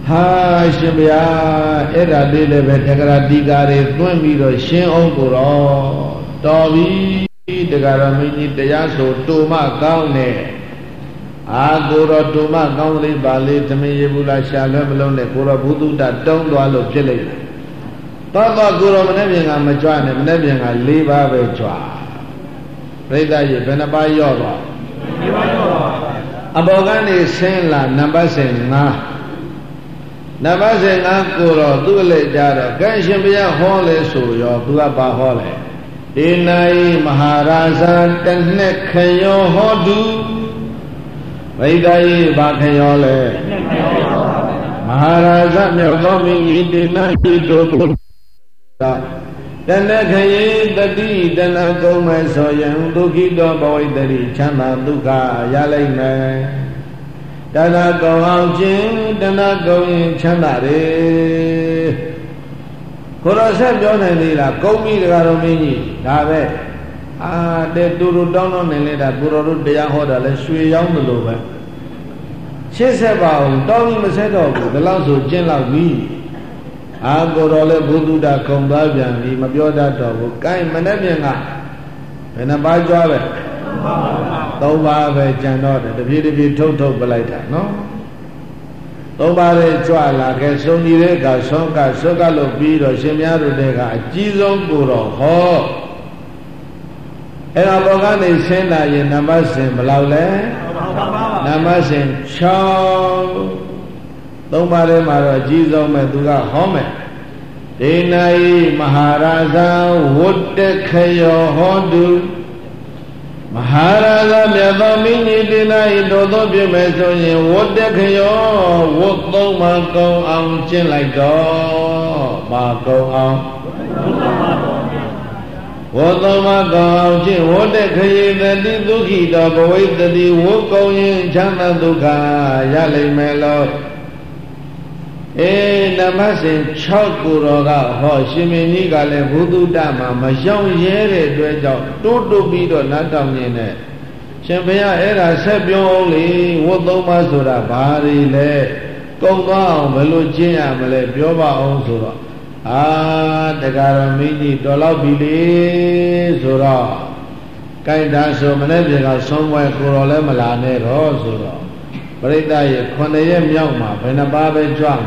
Ha Shibya Era Dele Vetegara Digare Twimiro Shin Onguro Tobi Degaramini Deyaso Tuma Gaune Aguro Tuma Gauli Bali Tamiyabula Shalamone Kura Buddha Don't Wallow Chile Papa Guru Manabinga Majuan and Manabinga Liva Vechua Reda Venaba Yoga Abogani Senla Nabasenga Nabasenga Kuro Dule Jara Ganshimia Hole Suyo Duaba Hole Dinai Maharaja Tenekayo Hodu Vedai Bakayole Maharaja Mirgomi Dinai Dodo Tenekaye Dadi Denakome Soyan Dukido Boy Dari Chana Duka Yalame Dana go out Jim, Dana go in Chanare Korosa Jonadilla, go meet Garomini, Dave. Ah, they do down on the letter, Guru Deyahoda, let's sway young the lover. She said about Tommy Macedo, the last of Jenla me. I go all a Buddha Combabian, Mabioda dog, Kai Manabiana, and a bad job. Toba Janot, the beautiful total Balata, no? Toba Chuala, Gasoni Rega, Songa, Sogalo Bido, Shemiaru Dega, Jizon Guro, Ho. And Abogani Sena in Namasin Blaule, Namasin Chow, Toba Mara, Jizon Meduga Home. Dinai Maharaja, would the Kayo Hondu. Maharaja Myadamini Dinai Dodo Bimesoye, what the Kayo, what no Marco on Chin like dog, Marco on. What no Marco on Chin, what the Kaye, the Duki dog, away the Woko in Chana Duka, Yale Melo. Namasin Chakuroga, Hoshimini Gale, Voodoo Dama, Majong Yere, Dwejo, Toto Bido, Natam Yene. Champia era Sabio only, Wodo Masura, Bari Le, Gonga, Melujia, Mele, Bioba Onsura. Ah, the Garamini, Dolabili, Zura. Kinda so many somewhere Kurole Malane, Rosura. Breda, Konayem Yama, Venababe Juan,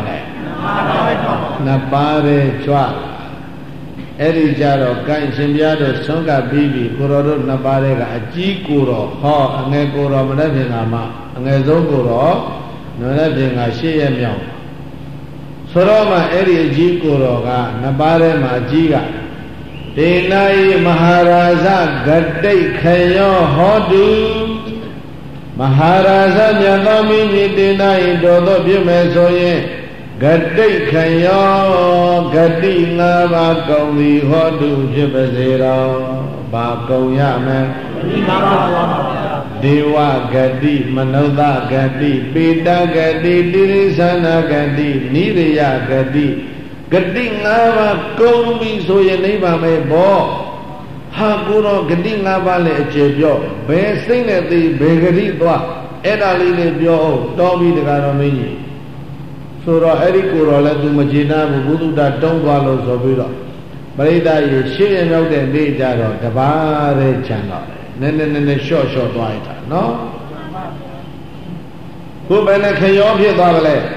Nababe Juan, Erijaro, Kain Simbiado, Songa Bibi, Kuro Nabarega, Jikuro, Ho, and Neguro, Manavingama, and Nezoguro, Nonaving Ashiem Yam. Soroma Eri Jikuro, Nabare Majiga, Dinai Maharaja, Gadde Kayo Hodu. Maharaja Yanami Dinai Dodo Bimesoye Gaddi Kayo Gaddi Nava Gauli Hodu Jibazera Bako Yame Dewa Gaddi Manoda Gaddi Pita Gaddi Dirisana Gaddi Niriya Gaddi Gaddi Nava Gauli Soye Neva Me Bo Haguro Gadi Navale Chebio, Besting at the Begari Dwa, Edali Bio, Toby the Garamini. Sura Ericuro let to Majina, Budu that don't follow Sobira. Barida is she and out and be Jaro, the Bare Channel. Then short white, no? Who Benakayo Babale?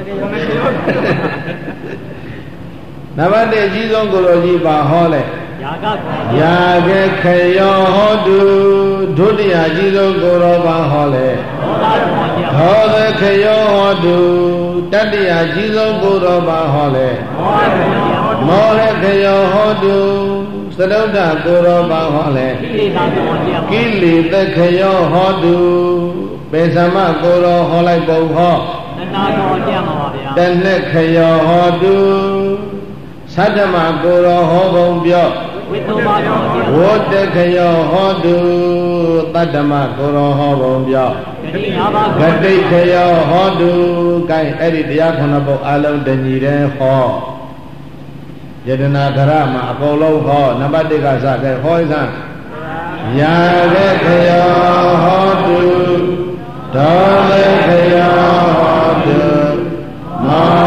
Navande Jizon Goroji Bahole. Yaga Kayo Hodu, Dunia Jizo Goroba Hole, Hoda Kayo Hodu, Dadia Jizo Goroba Hole, More Kayo Hodu, Sadota Goroba Hole, Kili the Kayo Hodu, Besama Goro Hole Boho, then the Kayo Hodu, Sadama Goro Hobon Bio. What the Kayo Hodu, Tadama Goro Hobombia, Gadi Kayo Hodu, Kai Edi Diakonabo Alam Denire Ho, Jedana Karama, Apollo Ho, Nabadiga Zaka, Hoizan, Yaga Kayo Hodu, Dole Kayo Hodu,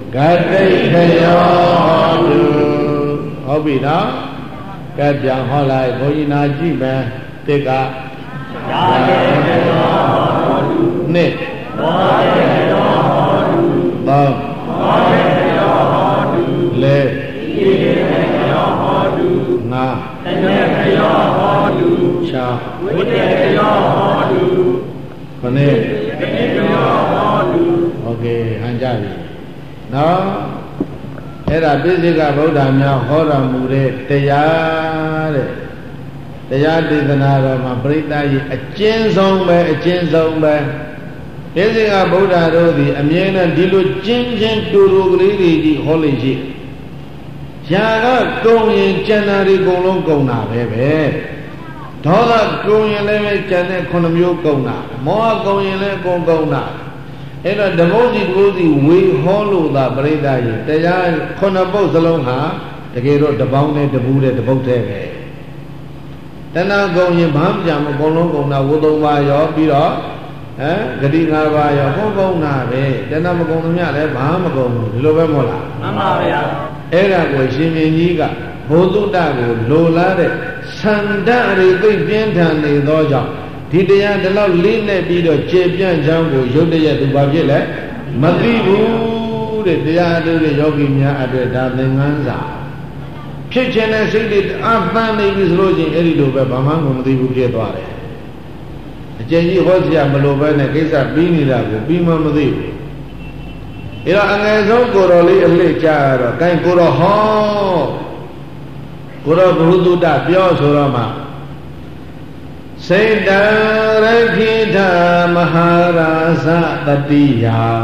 ဂတိခယောတုဟုတ်ပြီနော်ကဲပြန်ဟောလိုက်ဘုန်းကြီးနာကြည့်မယ်တစ်ကဂတိခယောတုနှစ်ဘောဓိယောတုသုံးဘောဓိယောတုလေးဣတိခယောတုငါတဏ္ဍခယောတုခြားဝိတ္တခယောတုခொနဲ့တဏ္ဍခယောတုโอเคဟန်ကြပြီနော်အဲ့ဒါပိစိကဗုဒ္ဓများဟောတော်မူတဲ့တရားတဲ့တရားဒေသနာတော်မှာပရိသတ်ကြီးအကျဉ်းဆုံးပဲအကျဉ်းဆုံးပဲပိစိကဗုဒ္ဓတို့သည်အမြဲတမ်းဒီလိုကျဉ်းချင်းတူတူကလေးတွေကြီးဟောလိမ့်ရှိရာကကုံရင်ကျန်တာတွေအကုန်လုံးကုံတာပဲဒေါသကုံရင်လည်းပဲကျန်တဲ့9မျိုးကုံတာမောဟကုံရင်လည်းအကုန်ကုံတာအဲ့တော့တပုတ်စီဝေဟောလို့သာပရိသတ်ကြီးတရား9ပုတ်စလုံးဟာတကယ်တော့တပေါင်းနဲ့တပူးနဲ့တပုတ်သေးပဲတဏှာကုံရင်ဘာမှကြမအကုန်လုံးကုံတာဝ3ပါးရောပြီးတော့ဂတိ5ပါးရောကုံတာပဲတဏှာမကုံသမျှလည်းဘာမှမကုံဘူးဒီလိုပဲမဟုတ်လားမှန်ပါဗျာအဲ့ဒါကိုရှင်မြင်းကြီးကဘုသုတ္တကိုလိုလားတဲ့ဆန္ဒအရိသိပြင်းထန်နေသောကြောင့်ဒီတရားဒီလောက်လေးနဲ့ပြီးတော့ကျေပြန့်ချောင်းကိုရုပ်တရက်သူဘာဖြစ်လဲမသိဘူးတဲ့တရားတို့ရဲ့ယောဂီများအတွက်ဒါသင်္ကန်းစာဖြစ်ခြင်းနဲ့စိတ်တွေအပန်းနေပြီဆိုလို့ချင်းအဲ့ဒီလိုပဲဘာမှမသိဘူးဖြစ်သွားတယ်အကျဉ်းကြီးဟောစရာမလိုပဲနဲ့ကိစ္စပြီးနေတာကိုပြီးမှမသိဘူးအဲ့တော့အငယ်ဆုံးကိုတော်လေးအလှည့်ကြရတော့ဂိုင်းကိုတော်ဟောကိုတော်ဘုသူတ္တပြောဆိုတော့မှစေတရခိထမဟာရာဇတတိယ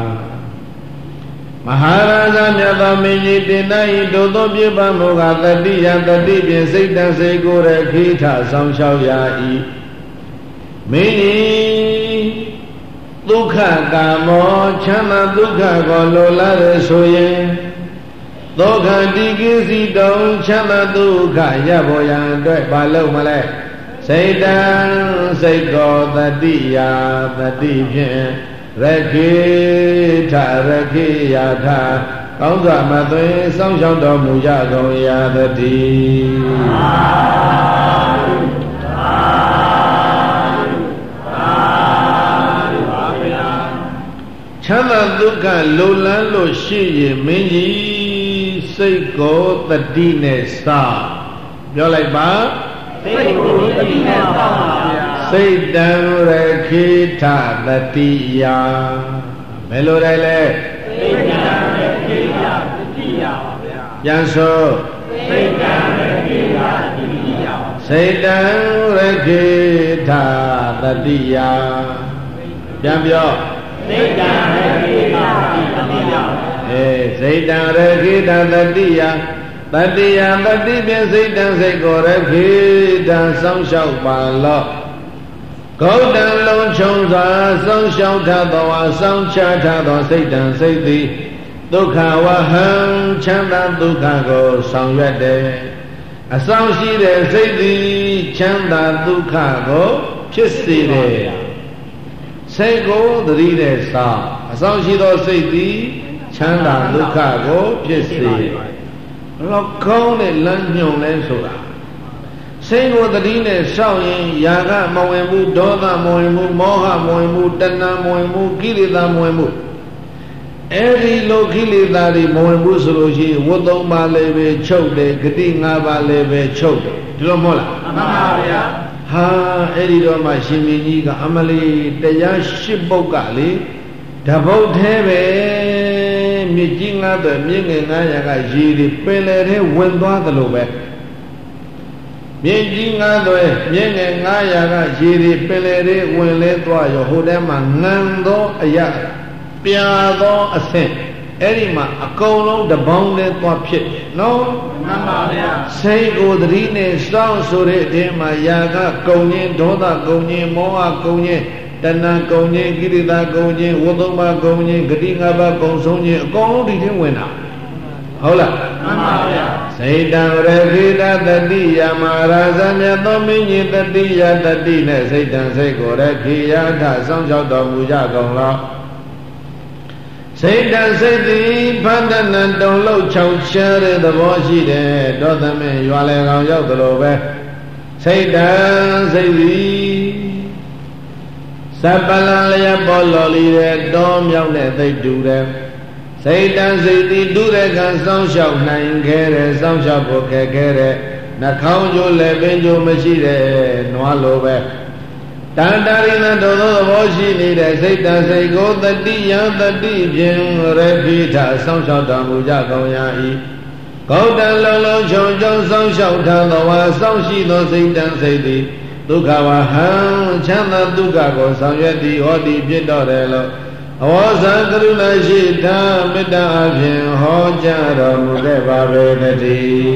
မဟာရာဇမြတ်သောမင်းကြီးတင်၌ဒုသောပြပမောကတတိယတတိဖြင့်စိတ်တန်စေကိုရခိထဆောင်လျှောက်ရာ၏မင်းကြီးဒုက္ခကာမောချမ်းသာဒုက္ခကိုလိုလားရဆိုရင်ဒုက္ခတိကိစီတုံချမ်းသာဒုက္ခရဖို့ရန်အတွက်ဘာလုပ်မလဲစိတ်တံစိတ်ကောတတိယတတိဖြင့်ရခိထရခိယထကောင်းစွာမသွေစောင့်ရှောက်တော်မူကြကုန်ရာတည်းချမ်းသာဒုက္ခလိုလန်းလို့ရှိရင်မင်းကြီးစိတ်ကိုတတိနဲ့စပြောလိုက်ပါစိတ်ကိုတတိနဲ့စပါဗျာစိတ်တံရခိထတတိယဘယ်လိုလဲလဲစိတ်တံရခိထတတိယပါဗျာပြန်ဆိုစိတ်တံရခိထတတိယစိတ်တံရခိထတတိယပြန်ပြောစိတ်တံရခိထတတိယစိတ်တံရခိထတတိယတတိယတတိဖြင့်စိတ်တံစိတ်ကိုရခိတံစောင့်ရှောက်ပါလော့ဂௌတံလုံးချုံစွာစောင့်ရှောက်ထသောအဆောင်ချထသောစိတ်တံစိတ်သည်ဒုက္ခဝဟံချမ်းသာဒုက္ခကိုဆောင်ရွက်တယ်အဆောင်ရှိတဲ့စိတ်သည်ချမ်းသာဒုက္ခကိုဖြစ်စေတယ်စိတ်ကိုသတိနဲ့စောင့်အဆောင်ရှိသောစိတ်သည်ချမ်းသာဒုက္ခကိုဖြစ်စေလောက်ကောင်းတဲ့လမ်းညွှန်လဲဆိုတာစိတ်ကိုသတိနဲ့စောင့်ရင်ຢာကမဝင်ဘူးဒေါသမဝင်ဘူးမောဟမဝင်ဘူးတဏှာမဝင်ဘူးကိလေသာမဝင်ဘူးအဲ့ဒီလိုကိလေသာတွေမဝင်ဘူးဆိုလို့ရှိရင်ဝတ်သုံးပါးလည်းပဲချုပ်တယ်ဂတိ၅ပါးလည်းပဲချုပ်တယ်ဒီလိုမဟုတ်လားမှန်ပါဗျာဟာအဲ့ဒီတော့မှရှင်မင်းကြီးကအမလီတရား၈ပုဒ်ကလေတပုတ်သေးပဲမြစ်ကြီး900မြင့်ငယ်900ကရေတွေပင်လယ်ထဲဝင်သွားသလိုပဲမြင့်ကြီး900မြင့်ငယ်900ကရေတွေပင်လယ်ထဲဝင်လဲသွားရောဟိုထဲမှာငံသောအရာပြာသောအဆင့်အဲ့ဒီမှာအကုန်လုံးတပေါင်းနဲ့သွားဖြစ်နော်မှန်ပါဗျာစိတ်ကိုသတိနဲ့စောင့်ဆိုတဲ့အထဲမှာຢာကကုံခြင်းဒေါသကုံခြင်းမောဟကုံခြင်းတဏှာကုံခြင်းကိရိတာကုံခြင်းဝတ္တုမကုံခြင်းဂတိ၅ပါးကုံဆုံးခြင်းအကုန်လုံးဒီထဲဝင်တာဟုတ်လားမှန်ပါဗျာစိတ်တံရခိတတတိယမဟာရဇမြတ်သောမင်းကြီးတတိယတတိနဲ့စိတ်တံစိတ်ကိုရခိယထစောင့်ရှောက်တော်မူကြကုန်လောစိတ်တစိတ်သည်ဖန္တနံတုံလောက်ချောင်ချတဲ့သဘောရှိတယ်ဒေါသမင်းရွာလေကောင်ရောက်သလိုပဲစိတ်တစိတ်သည်စပလံလျက်ပေါ်လော်လီတဲ့တောမြောက်နဲ့သိတူတယ်စိတ်တစိတ်သည်တူတဲ့ကံစောင့်ရှောက်နိုင်ခဲ့တယ်စောင့်ရှောက်ဖို့ခဲ့ခဲ့တဲ့နှာခေါင်းကျိုးလည်းပင်ကျိုးမရှိတဲ့နွားလိုပဲတန်တာရိနတောသောသဘောရှိနေတဲ့စိတ်တစိတ်ကိုတတိယတတိဖြင့်ရခိထစောင့်ရှောက်တော်မူကြကုန်ရာ၏ဂௌတံလုံးလုံးချုံချုံစောင့်ရှောက်ထသောဝါစောင့်ရှိသောစိတ်တစိတ်သည်ဒုက္ခဝဟံချမ်းသာဒုက္ခကိုဆောင်ရွက်သည်ဟောသည်ဖြစ်တော်တယ်လို့အဝေါဇံကရုဏာရှိတာမေတ္တာအဖြင့်ဟောကြားတော်မူခဲ့ပါပေတည်း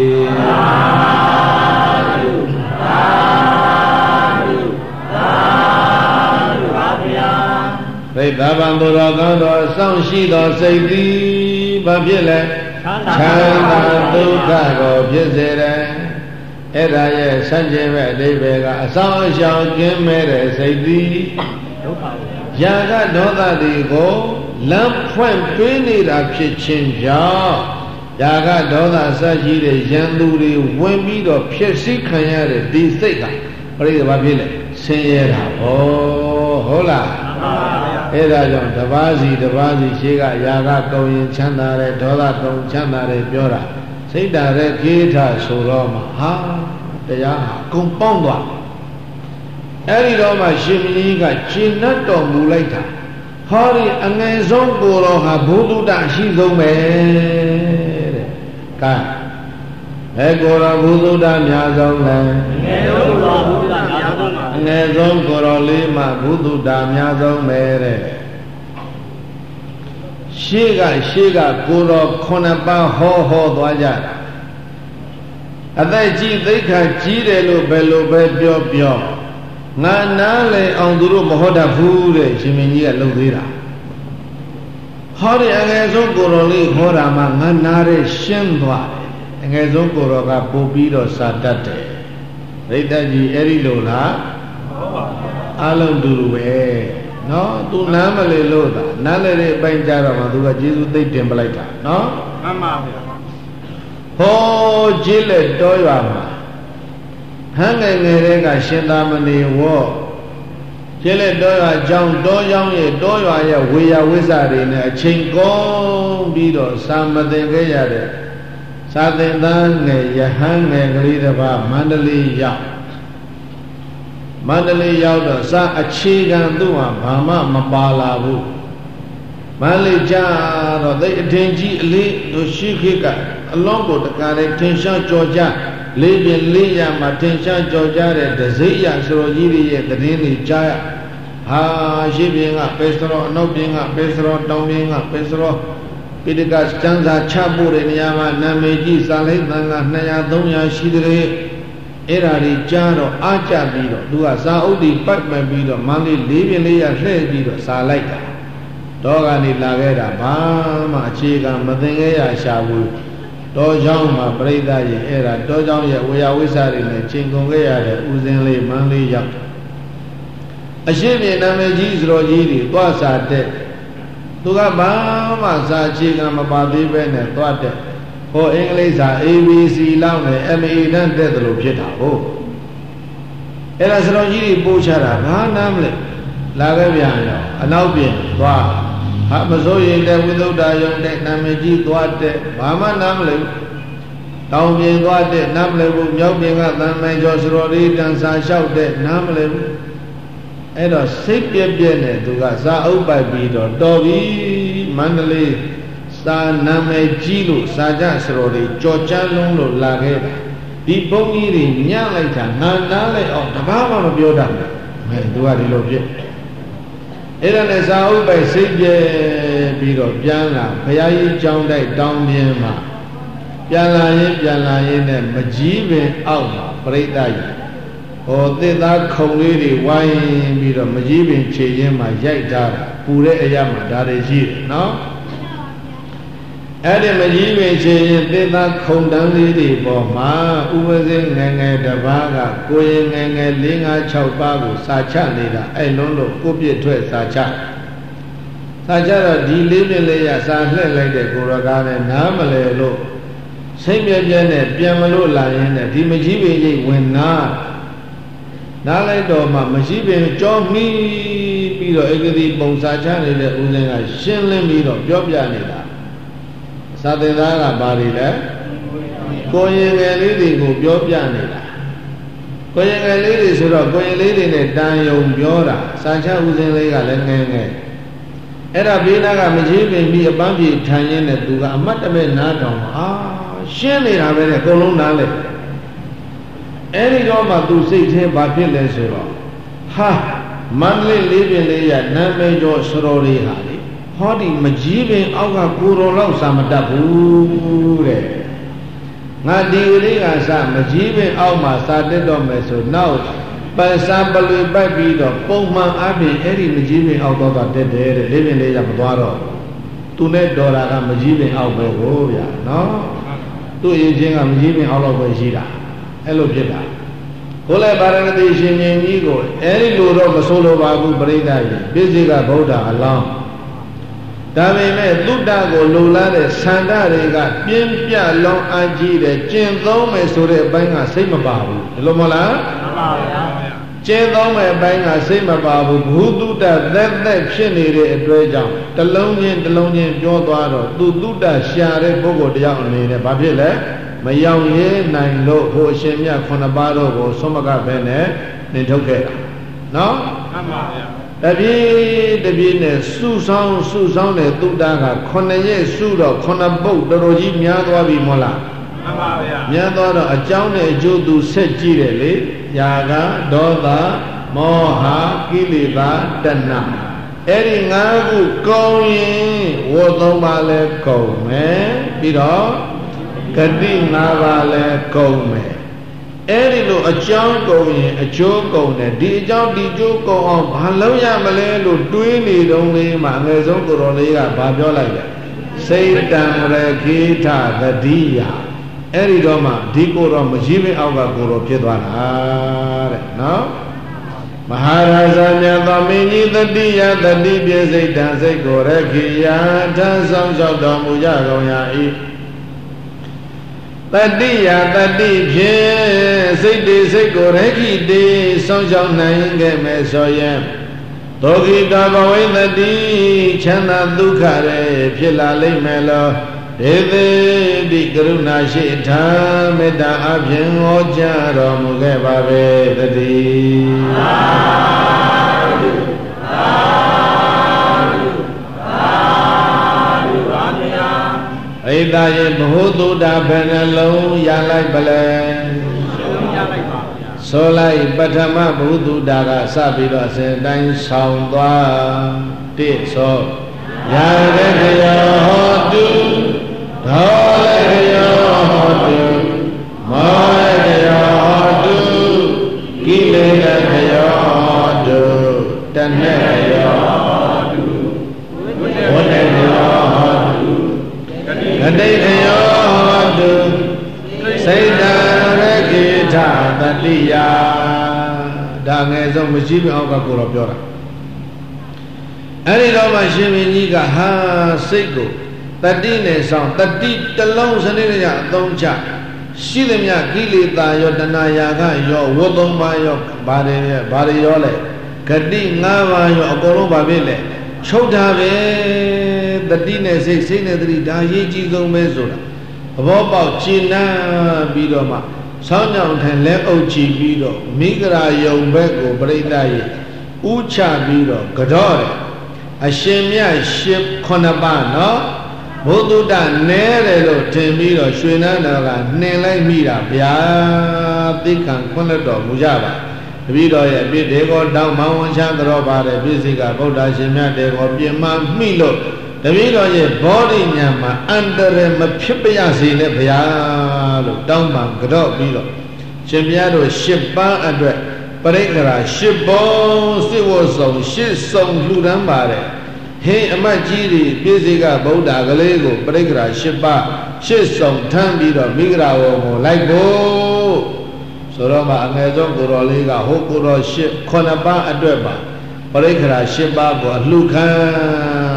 သိတ္တဗံသူတော်ကောင်းတော်စောင့်ရှိသောစိတ်သည်ဘာဖြစ်လဲချမ်းသာဒုက္ခကိုဖြစ်စေတယ်အဲ့ဒါရဲ့ဆန့်ကျင်ဘက်အဓိပ္ပာယ်ကအဆောင်အရှောင်ကျင်းမဲ့တဲ့စိတ်သည်ဒုက္ခရာဂဒေါသတွေကိုလမ်းဖွင့်ပေးနေတာဖြစ်ခြင်းကြောင့်ရာဂဒေါသအစရှိတဲ့ယန္တုတွေဝင်ပြီးတော့ဖြစ်စည်းခံရတဲ့ဒီစိတ်ကပြိတ္တဘာဖြစ်လဲဆင်းရဲတာဩဟုတ်လားအဲ့ဒါကြောင့်တပါးစီရှေးကရာဂကုံရင်ချမ်းသာတယ်ဒေါသကုံချမ်းသာတယ်ပြောတာစိတ်ဓာတ်ရဲ့ကိဋ္ဌဆိုတော့မှဟာတရားဟာကုံပေါင်းသွားအဲ့ဒီတော့မှရှင်မင်းကြီးကရှင်းတတ်တော်မူလိုက်တာဟောဒီအငယ်ဆုံးကိုယ်တော်ဟာဘုဒ္ဓတအရှိဆုံးပဲတဲ့ကဲဘယ်ကိုယ်တော်ဘုဒ္ဓတများဆုံးလဲအငယ်ဆုံးကိုယ်တော်ဘုဒ္ဓတများဆုံးပါအငယ်ဆုံးကိုယ်တော်လေးမှဘုဒ္ဓတများဆုံးပဲတဲ့ရှေးကကိုယ်တော်9ပါးဟောသွားကြတာအသက်ကြီးသိက္ခာကြီးတယ်လို့ဘယ်လိုပဲပြောငါနားလေအောင်သူတို့မဟောတတ်ဘူးတဲ့ရှင်မင်းကြီးကလှုပ်သေးတာဟောဒီအငယ်ဆုံးကိုယ်တော်လေးဟောတာမှငါနားရဲရှင်းသွားတယ်အငယ်ဆုံးကိုယ်တော်ကပို့ပြီးတော့စာတတ်တယ်ဒိဋ္ဌကြီးအဲ့ဒီလိုလားအလုံးတူတူပဲနော်သူနားမလေလို့သာနားလေတဲ့အပိုင်းကြတော့မှသူကကျေးဇူးသိတင်ပလိုက်တာနော်မှန်ပါဗျာဟောကျေးလက်တော်ရွာမှာဟန်းငယ်တွေကရှင်သာမဏေဝေါကျေးလက်တော်ရွာကြောင်းတော်ကြောင်းရဲ့တော်ရွာရဲ့ဝေယဝိဇ္ဇတွေနဲ့အချိန်ကုန်ပြီးတော့စာမသင်ခဲ့ရတဲ့စာသင်သားငယ်ယဟန်းငယ်ကလေးတစ်ပါးမန္တလေးရောက်တော့စာအခြေခံသူ့ဟာဘာမှမပါလာဘူးမန္တလေးကြတော့သိအထင်ကြီးအလေးတို့ရှိခေတ်ကအလုံးကိုတကားလေးထင်ရှားကြော်ကြလေးပြင်လေးရမှာထင်ရှားကြော်ကြတဲ့ဒဇိယဆိုတော်ကြီးတွေရဲ့သတင်းတွေကြားရဟာရှိပြင်ကပဲစရောအနောက်ပြင်ကပဲစရောတောင်ပြင်ကပဲစရောပိဋကစံစာချဖို့တဲ့နေရာမှာနာမည်ကြီးစာလိတ်သံဃာ200 300ရှိတဲ့အဲ့ဓာတွေကြားတော့အားကြပြီးတော့သူကစာအုပ်တွေပတ်မှတ်ပြီးတော့မန္တလေးလေးပြင်လေးရလှည့်ပြီးတော့စာလိုက်တာတော့ကနေလာခဲ့တာဘာမှအခြေခံမသိခဲ့ရရှာဘူးတောเจ้าမှာပြိဿရဲ့အဲ့ဒါတောเจ้าရဲ့ဝေယဝိဇ္ဇတွေနဲ့ချိန်ကုန်ခဲ့ရတဲ့ဥစဉ်လေးမန်းလေးရောက်အရှိပြေနာမည်ကြီးစတော်ကြီးတွေသွားစာတဲ့သူကဘာမှစာအခြေခံမပါသေးပဲနဲ့သွားတဲ့ဟောအင်္ဂလိပ်စာ ABC လောက်နဲ့ MA တန်းတက်တယ်လို့ဖြစ်တာဟုတ်အဲ့ဒါစတော်ကြီးတွေပို့ချတာဘာနားမလဲလာခဲ့ပြန်ရောအနောက်ပြင်သွားဟာမစိုးရင်တဲ့ဝိသုဒ္ဓယုံတဲ့နာမည်ကြီးသွားတဲ့ဘာမှနားမလဲတောင်ပြင်သွားတဲ့နားမလဲဘူးမြောက်ပြင်ကသံမိုင်ကျော်စတော်လေးတန်စာလျှောက်တဲ့နားမလဲဘူးအဲ့တော့စိတ်ပြည့်နဲ့သူကစာအုပ်ပိုက်ပြီးတော့တော်ပြီမန္တလေးစာနာမည်ကြီးလို့စာကြစတော်လေးကြော်ချမ်းလုံးလို့လာခဲ့တာဒီဘုန်းကြီးတွေညှလိုက်တာငါနားလိုက်အောင်တဘာမှမပြောတတ်ဘူးမဲသူကဒီလိုဖြစ်အဲ့ဒါနဲ့စာအုပ်ပိုက်စိတ်ပြည့်ပြီးတော့ပြန်လာဘုရားကြီးကျောင်းတိုက်တောင်းပြင်းမှာပြန်လာရင်နဲ့မကြီးပင်အောက်မှာပြိဿကြီးဟောသစ်သားခုံလေးတွေဝိုင်းပြီးတော့မကြီးပင်ခြေရင်းမှာရိုက်ထားတာပူတဲ့အရာမှာဒါတွေရှိတယ်နော်အဲ့ဒီမကြီးပင်ခြေရင်သစ်သားခုံတန်းလေးတွေပေါ်မှာဥပဇင်းငယ်ငယ်တစ်ပါးကကိုရင်ငယ်ငယ်4 5 6ပါးကိုစာချနေတာအဲ့လုံးလို့ကိုပြစ်ထွက်စာချဒါကြတော့ဒီလေးပြလေးရစာလှည့်လိုက်တဲ့ကိုရကားနဲ့နားမလဲလို့စိတ်ပြည့်ပြည့်နဲ့ပြန်မလို့လာရင်နဲ့ဒီမကြီးပင်ကြီးဝင်နာလိုက်တော့မှမကြီးပင်ကြောမိပြီးတော့ဧကတိပုံစာချနေတဲ့ဦးဇင်းကရှင်းလင်းပြီးတော့ပြောပြနေတာစာသင်သားကဘာတွေလဲကိုရင်ငယ်လေးတွေကိုပြောပြနေတာကိုရင်ငယ်လေးတွေဆိုတော့ကိုရင်လေးတွေနဲ့တန်ယုံပြောတာစာချဦးဇင်းလေးကလည်းငယ်ငယ်အဲ့ဒါဘေးနာကမကြီးပင်ပြီးအပန်းပြေထိုင်ရင်းနဲ့သူကအမတ်တမဲ့နားတောင်ရှင်းနေတာပဲနဲ့အကုန်လုံးနားလဲအဲ့ဒီတော့မှသူစိတ်ထဲဘာဖြစ်လဲဆိုတော့ဟာမန္တလေးလေးပင်လေးရနာမည်ကျော်စတော်လေးဟာလေဟောဒီမကြီးပင်အောက်ကကိုတော်လောက်စာမတတ်ဘူးတဲ့ငါဒီကလေးကစမကြီးပင်အောက်မှာစာတက်တော့မယ်ဆိုနောက်ပန်စာပလွေပိုက်ပြီးတော့ပုံမှန်အပြင်အဲ့ဒီမကြီးပင်အောက်တော့တက်တယ်တဲ့လေးပင်လေးရမသွားတော့သူနဲ့ဒေါ်လာကမကြီးပင်အောက်ပဲကိုဗျာနော်သူ့ရင်ချင်းကမကြီးပင်အောက်တော့ပဲရှိတာအဲ့လိုဖြစ်တာကိုယ်လည်းဗာရဏသီရှင်မြင်းကြီးကိုအဲ့ဒီလိုတော့မဆိုလိုပါဘူးပြိဿကြီးပြည့်စုံကဗုဒ္ဓအလောင်းဒါပေမဲ့သုတ္တကိုလိုလားတဲ့ဆန္ဒတွေကပြင်းပြလောင်းအားကြီးတယ်ကျင့်သုံးမယ်ဆိုတဲ့အပိုင်းကစိတ်မပါဘူးဒီလိုမဟုတ်လားမှန်ပါဗျာကျင့်သုံးမယ်အပိုင်းကစိတ်မပါဘူးဘုသုတ္တသက်ဖြစ်နေတဲ့အတွက်ကြောင့်တလုံးချင်းပြောသွားတော့သူသုတ္တရှာတဲ့ပုဂ္ဂိုလ်တယောက်အနေနဲ့ဘာဖြစ်လဲမရောက်ရဲနိုင်လို့ဟိုအရှင်မြတ်ခုနှစ်ပါးတို့ကိုသုံးမကပဲနဲ့နှင်ထုတ်ခဲ့တာနော်မှန်ပါဗျာတပြေးနဲ့စုဆောင်းတဲ့သုတ္တက9ရက်စုတော့9ပုတ်တော်တော်ကြီးများသွားပြီမဟုတ်လားမှန်ပါဗျာများသွားတော့အကြောင်းနဲ့အကျိုးသူဆက်ကြည့်တယ်လေယာကဒေါသမောဟကိလေသာတဏှာအဲ့ဒီ5ခုကုန်ရင်ဝတ်3ပါးလဲကုန်မယ်ပြီးတော့ဂတိ5ပါးလဲကုန်မယ်အဲ့ဒီလိုအကြောင်းကုန်ရင်အကျိုးကုန်တယ်ဒီအကြောင်းဒီကျိုးကုန်အောင်ဘာလုပ်ရမလဲလို့တွေးနေတုန်းလေးမှာအငယ်ဆုံးကိုတော်လေးကဘာပြောလိုက်လဲစိတ်တံရခိထသတိယအဲ့ဒီတော့မှဒီကိုတော်မကြီးမင်းအောက်ကကိုတော်ဖြစ်သွားတာတဲ့နော်မဟာရာဇမြတ်သောမင်းကြီးတတိယတတိပြည့်စိတ်တံစိတ်ကိုရခိယထဆောင်လျှောက်တော်မူကြကုန်ရာ၏တတိယတတိဖြင့်စိတ်ကိုရခိတေဆောင်ရှောက်နိုင်ခဲ့မယ်ဆိုရင်ဒုက္ခိတဘဝိတတိချမ်းသာဒုက္ခတွေဖြစ်လာလိမ့်မယ်လို့ဒေသေတိကရုဏာရှိထာမေတ္တာအဖြင့်ဟောကြားတော်မူခဲ့ပါပဲတတိသာဓုသာဓုသာဓုပါဗျာဣဒာယေဘ ഹു တုဒ္ဓဘယ်နှလုံးရလိုက်ပလဲရလိုက်ပါဗျာဆိုလိုက်ပထမဘ ഹു တုဒ္ဓကစပြီးတော့အစဉ်တိုင်းဆောင်သွားတိသောယာရခယောဟောတုဒေါရခယောဟောတုမောရခယောဟောတုကိလေသာခယောဟောတုတဏှခယောဟောတုဝိတ္တခယောဟောတုဂတိခယောဟောတုစိတ်တံရခိထသတိယဒါငယ်ဆုံးမရှိပြအောင်ကကိုတော့ပြောတာအဲ့ဒီတော့မှရှင်မင်းကြီးကဟာစိတ်ကိုတတိနဲ့ဆောင်တတိတလုံးစနစ်နဲ့အသုံးချရှိသမျှကိလေသာရောတဏှာရာဂရောဝတ်3ပါးရောဘာတွေရောလဲဂတိ5ပါးရောအကုန်လုံးဘာဖြစ်လဲချုပ်တာပဲတတိနဲ့စိတ်နဲ့တတိဒါရေးကြည့်ဆုံးပဲဆိုတာသဘောပေါက်ရှင်းနာပြီးတော့မှဆောင်းကြောင်ထိုင်လဲအုပ်ချပြီးတော့မိဂရာယုံဘက်ကိုပြိဋ္ဌာရဲ့ဥချပြီးတော့ကြော့တယ်အရှင်မြတ်9ပါးနော်ဘုသူတ္တနဲတယ်လို့ထင်ပြီးတော့ရွှေနန်းတော်ကနှင်လိုက်မိတာဗျာသိက္ခာခွင့်လွတ်တော်မူကြပါတပည့်တော်ရဲ့အပြစ်တွေကိုတောင်းမောင်းဝန်ချတော်ပါတယ်ပြည့်စုံကဗုဒ္ဓရှင်မြတ်တွေကိုပြင်မှမိလို့တပည့်တော်ရဲ့ဘောဓိညာမှာအန္တရာယ်မဖြစ်ပါရစေနဲ့ဗျာလို့တောင်းပန်ကြော့ပြီးတော့ရှင်ဘုရားတို့10ပန်းအတွက်ပရိက္ခရာ10ဘုံစစ်ဝတ်ဆောင်10စုံလှူဒန်းပါတယ်ဟေးအမတ်ကြီးတွေပြည့်စုံကဗုဒ္ဓကလေးကိုပရိက္ခရာ10ပါး10စုံထမ်းပြီးတော့မိဂရာဝကိုလိုက်ဖို့ဆိုတော့မှအငယ်ဆုံးကိုတော်လေးကဟိုကိုတော်9ပါးအတွက်ပါပရိက္ခရာ10ပါးကိုအလှခံ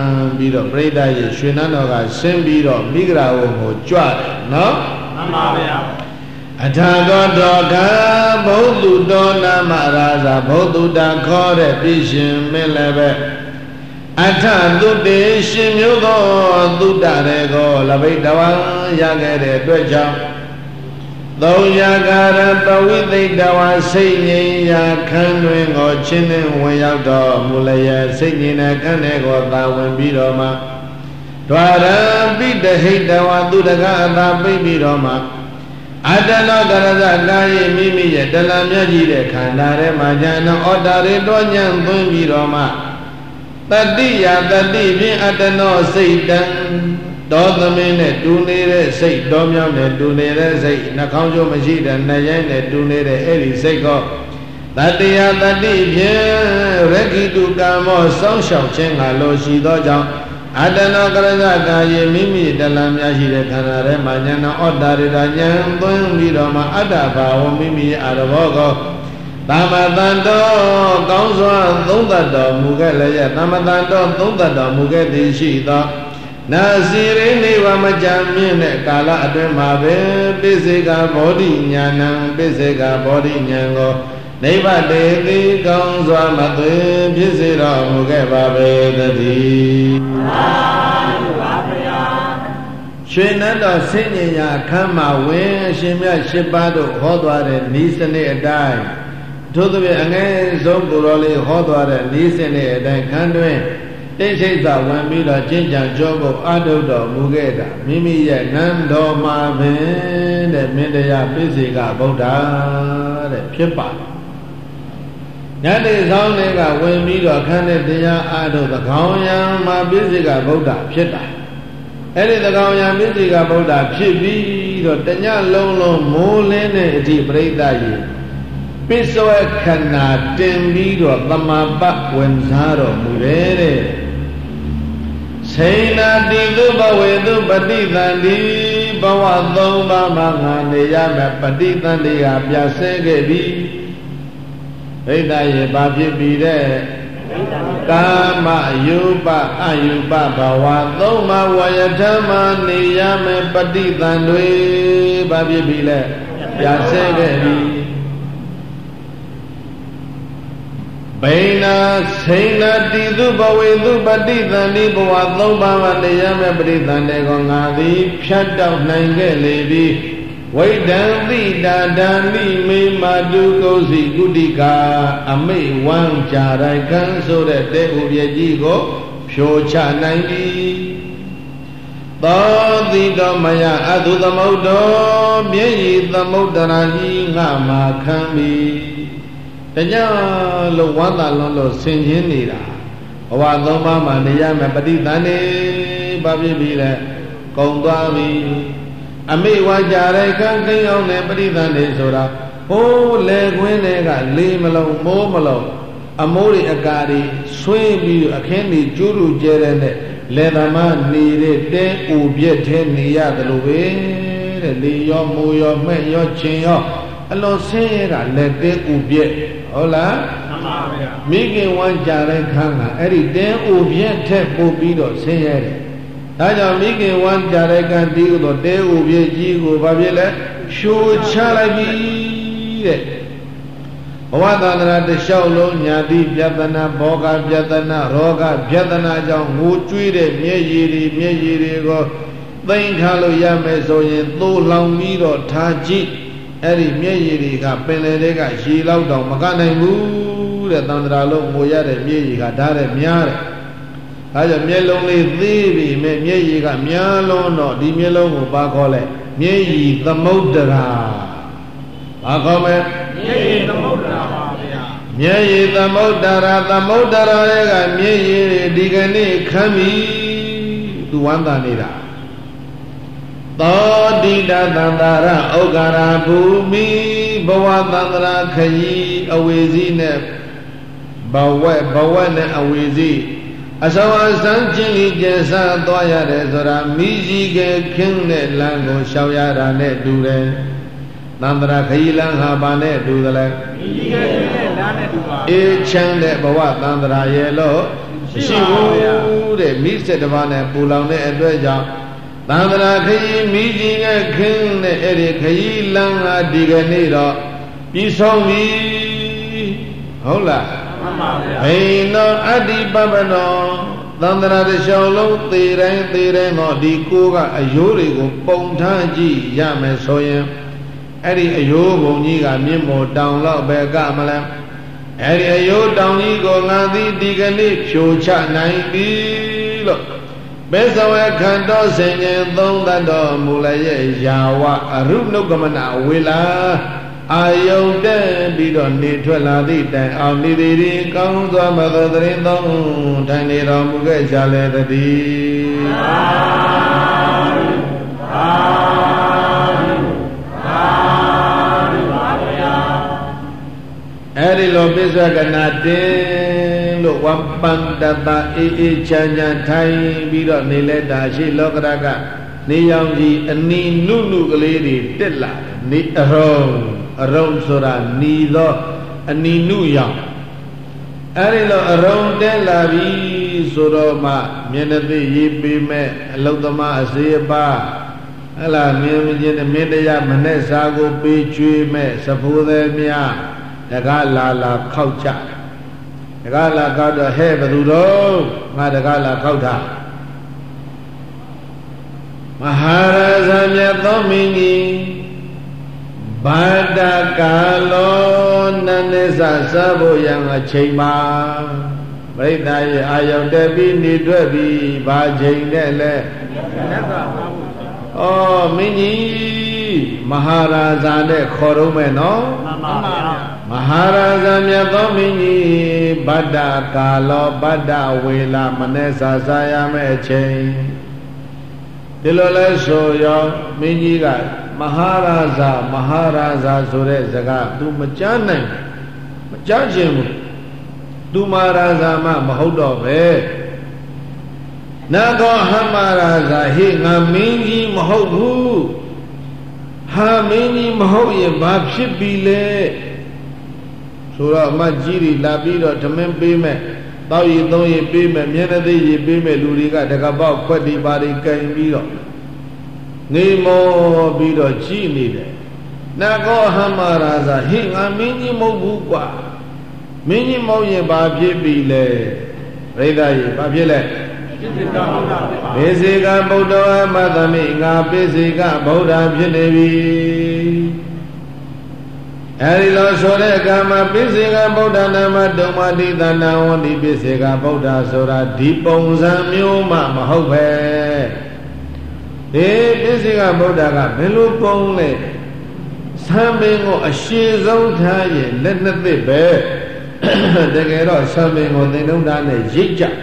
ပြီးတော့ပြိဿရဲ့ရွှေနန်းတော်ကဆင်းပြီးတော့မိဂရာဝုံကိုကြွတယ်နော်မှန်ပါဗျာအထာကောတောကဘုသူတော်နာမရာဇာဘုသူတာခေါ်တဲ့ပြည်ရှင်မင်းလည်းပဲအထသုတေရှင်မျိုးသောသုတရေကိုလဘိတဝံရခဲ့တဲ့အတွက်ကြောင့်သုံးရာကာရပဝိသိတဝါစိတ်ငြိမ်ရာခန်းတွင်ကိုချင်းနှင်းဝင်ရောက်တော်မူလျက်စိတ်ငြိမ်တဲ့ခန်းထဲကိုသာဝင်ပြီးတော့မှဒွါရပိတဟိတဝါသူတကအသာပိတ်ပြီးတော့မှအတနောကရဇကာယေမိမိရဲ့တလံမြတ်ကြီးတဲ့ခန္ဓာထဲမှာဉာဏ်ဩတာရေတော်ဉာဏ်သွင်းပြီးတော့မှတတိယတတိဖြင့်အတနောစိတ်တံတောသမင်းနဲ့တူနေတဲ့စိတ်တော်မြောက်နဲ့တူနေတဲ့စိတ်နှာခေါင်းကျိုးမရှိတဲ့နှရိုင်းနဲ့တူနေတဲ့အဲ့ဒီစိတ်ကတတိယတတိဖြင့်ရခိတုကံမောစောင့်ရှောက်ခြင်းကလိုရှိသောကြောင့်အတနောကရဇကာယေမိမိတလံများရှိတဲ့ခန္ဓာထဲမှာဉာဏ်ဩတာရတာဉာဏ်သွင်းပြီးတော့မှအတ္တဘာဝမိမိအာရဘောကောသမတန်တော်ကောင်းစွာသုံးသတ်တော်မူခဲ့လျက်သမတန်တော်သုံးသတ်တော်မူခဲ့သည်ရှိသောနာစီရိနေဝမကြမြင့်တဲ့ကာလအတွင်းမှာပဲပိစေကဘောဓိညာဏံပိစေကဘောဓိဉာဏ်ကိုနိဗ္ဗတေတိကောင်းစွာမသွေဖြစ်စေတော်မူခဲ့ပါပေတည်းသာဓုပါဗျာရွှေနန်းတော်ဆင်းញင်ရာအခမ်းမှာဝင်အရှင်မြတ်၈ပါးတို့ဟောသွားတဲ့ဤစနစ်အတိုင်းထို့သဖြင့်အငယ်ဆုံးကိုယ်တော်လေးဟောသွားတဲ့ဤစနစ်အတိုင်းခန်းတွင်တိတ်ဆိတ်သာဝင်ပြီးတော့ကျင့်ကြံကြောဖို့အာထုတော်မူခဲ့တာမိမိရဲ့နန်းတော်မှာပင်တဲ့မင်းတရားပိစေကဗုဒ္ဓတဲ့ဖြစ်ပါတယ်ညနေဆောင်တွေကဝင်ပြီးတော့ခန်းတဲ့တရားအာထုသကောင်းယံမှာပိစေကဗုဒ္ဓဖြစ်တာအဲ့ဒီသကောင်းယံပိစေကဗုဒ္ဓဖြစ်ပြီးတော့တညလုံးလုံးမိုးလင်းတဲ့အထိပြိဿရေပိစဝခဏတင်ပြီးတော့သမာပတ်ဝင်စားတော်မူတယ်တဲ့စေနာတိသုဘဝေသုပฏิသန္တိဘဝသုံးပါးမှာငါနေရမယ်ပฏิသန္တိဟာပြဆဲခဲ့ပြီဘိဒရေဘာဖြစ်ပြီတဲ့ကာမယုပအယုပဘဝသုံးပါးဝယထမနေရမယ်ပฏิသန္တွေဘာဖြစ်ပြီလဲပြဆဲခဲ့ပြီဘိနာစိဏတိသုဘဝေသုပฏิသန္တိဘဝသုံးပါးမှာနေရမယ်ပฏิသန္တေကိုငါသည်ဖြတ်တောက်နိုင်ခဲ့လေပြီဝိဒံတိတာဒာနိမေမာတုကုစီကုတိကာအမိတ်ဝမ်းကြရိုက်ခံဆိုတဲ့တေဥပြကြီးကိုဖြိုချနိုင်ပြီသောတိတော်မယအတုသမုဒ္ဒောမျက်ရည်သမုဒ္ဒရာကြီးငါမှာခံပြီတညလို့ဝမ်းသာလွန်းလို့ဆင်ခြင်းနေတာဘဝသုံးပါးမှာနေရမယ်ပฏิသန္ဓေဘာဖြစ်ပြီလဲကုံသွားပြီအမိဝါကြတဲ့ကံကိန်းအောင်တဲ့ပฏิသန္ဓေဆိုတာဟိုးလေခွင်းတွေကလေမလုံးမိုးမလုံးအမိုးတွေအကာတွေဆွေးပြီးအခင်းတွေကျူးလူကျဲတဲ့လေသမနေတဲ့တဲဥပြက်ထဲနေရတယ်လို့ပဲတဲ့လေရောမိုးရောမဲ့ရောချင်းရောအလွန်ဆင်းရဲတာလက်တဲဥပြက်ဟုတ်လားမှန်ပါဗျာမိခင်ဝမ်းကြတဲ့ခန်းကအဲ့ဒီတဲဥပြက်ထက်ပို့ပြီးတော့ဆင်းရဲတယ်ဒါကြောင့်မိခင်ဝမ်းကြတဲ့ခန်းတီးတော့တဲဥပြက်ကြီးကိုဘာဖြစ်လဲရှို့ချလိုက်ပြီတဲ့ဘဝသန္တရာတလျှောက်လုံးညာတိပြဿနာဘောဂပြဿနာရောဂပြဿနာကြောင့်ငိုကြွေးတဲ့မျက်ရည်တွေကိုသိမ့်ထားလို့ရမယ်ဆိုရင်သိုးလောင်ပြီးတော့ထားကြည့်အဲ့ဒီမျက်ရည်တွေကပင်လယ်တွေကရေလောက်တောင်မကနိုင်ဘူးတဲ့သန္တရာလုံးငိုရတဲ့မျက်ရည်ကဓာတ်နဲ့များတယ်။အဲကြောင့်မျက်လုံးလေးသေးပြီမဲ့မျက်ရည်ကများလုံးတော့ဒီမျက်လုံးကိုဘာခေါ်လဲမျက်ရည်သမုဒ္ဒရာဘာခေါ်မလဲမျက်ရည်သမုဒ္ဒရာပါဗျာမျက်ရည်သမုဒ္ဒရာရဲ့ကမျက်ရည်ဒီကနေ့ခမ်းပြီသူဝမ်းသာနေတာသောတိတသန္တာရဩဃရာဘူမိဘဝသန္တရာခยีအဝေစီနဲ့ဘဝနဲ့အဝေစီအစောအစမ်းချင်းကြီးကျဆာသွားရတယ်ဆိုတာမိကြီးကခင်းတဲ့လမ်းကိုရှောင်ရတာနဲ့တူတယ်သန္တရာခยีလမ်းဟာဘာနဲ့တူသလဲမိကြီးကခင်းတဲ့လမ်းနဲ့တူပါအေးချမ်းတဲ့ဘဝသန္တရာရဲ့လို့ရှိဘူးတဲ့မိစက်တစ်ပါးနဲ့ပူလောင်တဲ့အတွက်ကြောင့်သန္တရာခရီးမိကြီးကခင်းတဲ့အဲ့ဒီခရီးလမ်းကဒီကနေ့တော့ပြီးဆုံးပြီဟုတ်လားမှန်ပါဗျာဘိနောအတ္တိပပနောသန္တရာတစ်လျှောက်လုံးသေတိုင်းတော့ဒီကိုယ်ကအယိုးတွေကိုပုံထားကြည့်ရမယ်ဆိုရင်အဲ့ဒီအယိုးဘုံကြီးကမြင့်မော်တောင်လောက်ပဲကမလဲအဲ့ဒီအယိုးတောင်ကြီးကိုငါသည်ဒီကနေ့ဖြိုချနိုင်ပြီလို့ဘေဇဝေခန္တောစင်ញင်သုံးတတ်တော်မူလရဲ့ယာဝအရုနုကမနဝေလာအာယုန်တဲ့ပြီးတော့နေထွက်လာသည့်တိုင်အောင်နေသည်ဒီကောင်းစွာမသောတရင်သုံးထိုင်နေတော်မူခဲ့ကြလေတည်းအဲ့ဒီလိုပိဿကနာတင်လို့ဝပန္တတအေးအေးချမ်းချမ်းထိုင်ပြီးတော့နေလဲတာရှိလောကရကနေရောင်ကြီးအနီနုနုကလေးတွေတက်လာနေအရုံဆိုတာနီသောအနီနုရောင်အဲ့ဒီလိုအရုံတက်လာပြီဆိုတော့မှမျက်နှာသိရေးပေးမဲ့အလုသမားအစေအပါဟလာမြင်ချင်းမင်းတရားမနဲ့စာကိုပေးကျွေးမဲ့စဖိုးသည်များတကားလာခောက်ကြတကားလာခောက်တော့ဟဲ့ဘသူတော့ငါတကားလာခောက်တာမဟာရာဇမြတ်သောမင်းကြီးဘာတကာလောနန္ဒသစဖို့ရန်အချိန်မှာပရိသတ်ရဲ့အာယုန်တက်ပြီးနေထွက်ပြီးဘာချိန်နဲ့လဲဩမင်းကြီးမဟာရာဇာနဲ့ခေါ်တော့မယ်နော်မှန်ပါဗျာမဟာရာဇာမြတ်သောမင်းကြီးဗတ္တကာလောဗတ္တဝေလာမနေ့စာစားရမယ့်အချိန်ဒီလိုလဲဆိုရောမင်းကြီးကမဟာရာဇာဆိုတဲ့စကား तू မကြားနိုင်မကြားခြင်းဘူး तू မဟာရာဇာမဟုတ်တော့ပဲနာကောဟမရာဇာဟိငါမင်းကြီးမဟုတ်ဘူးဟာမင်းကြီးမဟုတ်ရင်ဘာဖြစ်ပြီလဲဆိုတော့အမကြီးတွေလာပြီးတော့ဓမင်းပေးမဲ့တောက်ရည်သုံးရည်ပေးမဲ့မျက်နှာသိရည်ပေးမဲ့လူတွေကတကပေါက်ခွက်ဒီပါတွေကင်ပြီးတော့နေမောပြီးတော့ကြည်နေတယ်နာကောဟမရာဇာဟိငါမင်းကြီးမဟုတ်ဘူးကွာမင်းကြီးမဟုတ်ရင်ဘာဖြစ်ပြီလဲပရိသတ်ကြီးဘာဖြစ်လဲပိစေကဗုဒ္ဓဝမသမိငါပိစေကဗုဒ္ဓဖြစ်နေပြီအဲဒီလိုဆိုတဲ့အခါမှာပိစေကဗုဒ္ဓနာမတုံမတိသနာဝန္တိပိစေကဗုဒ္ဓဆိုတာဒီပုံစံမျိုးမှမဟုတ်ပဲဒီပိစေကဗုဒ္ဓကဘယ်လိုပုံလဲသံပင်ကိုအရှိဆုံးထားရင်လက်နှစ်သစ်ပဲတကယ်တော့သံပင်ကိုသင်္တုံးသားနဲ့ရိတ်ကြ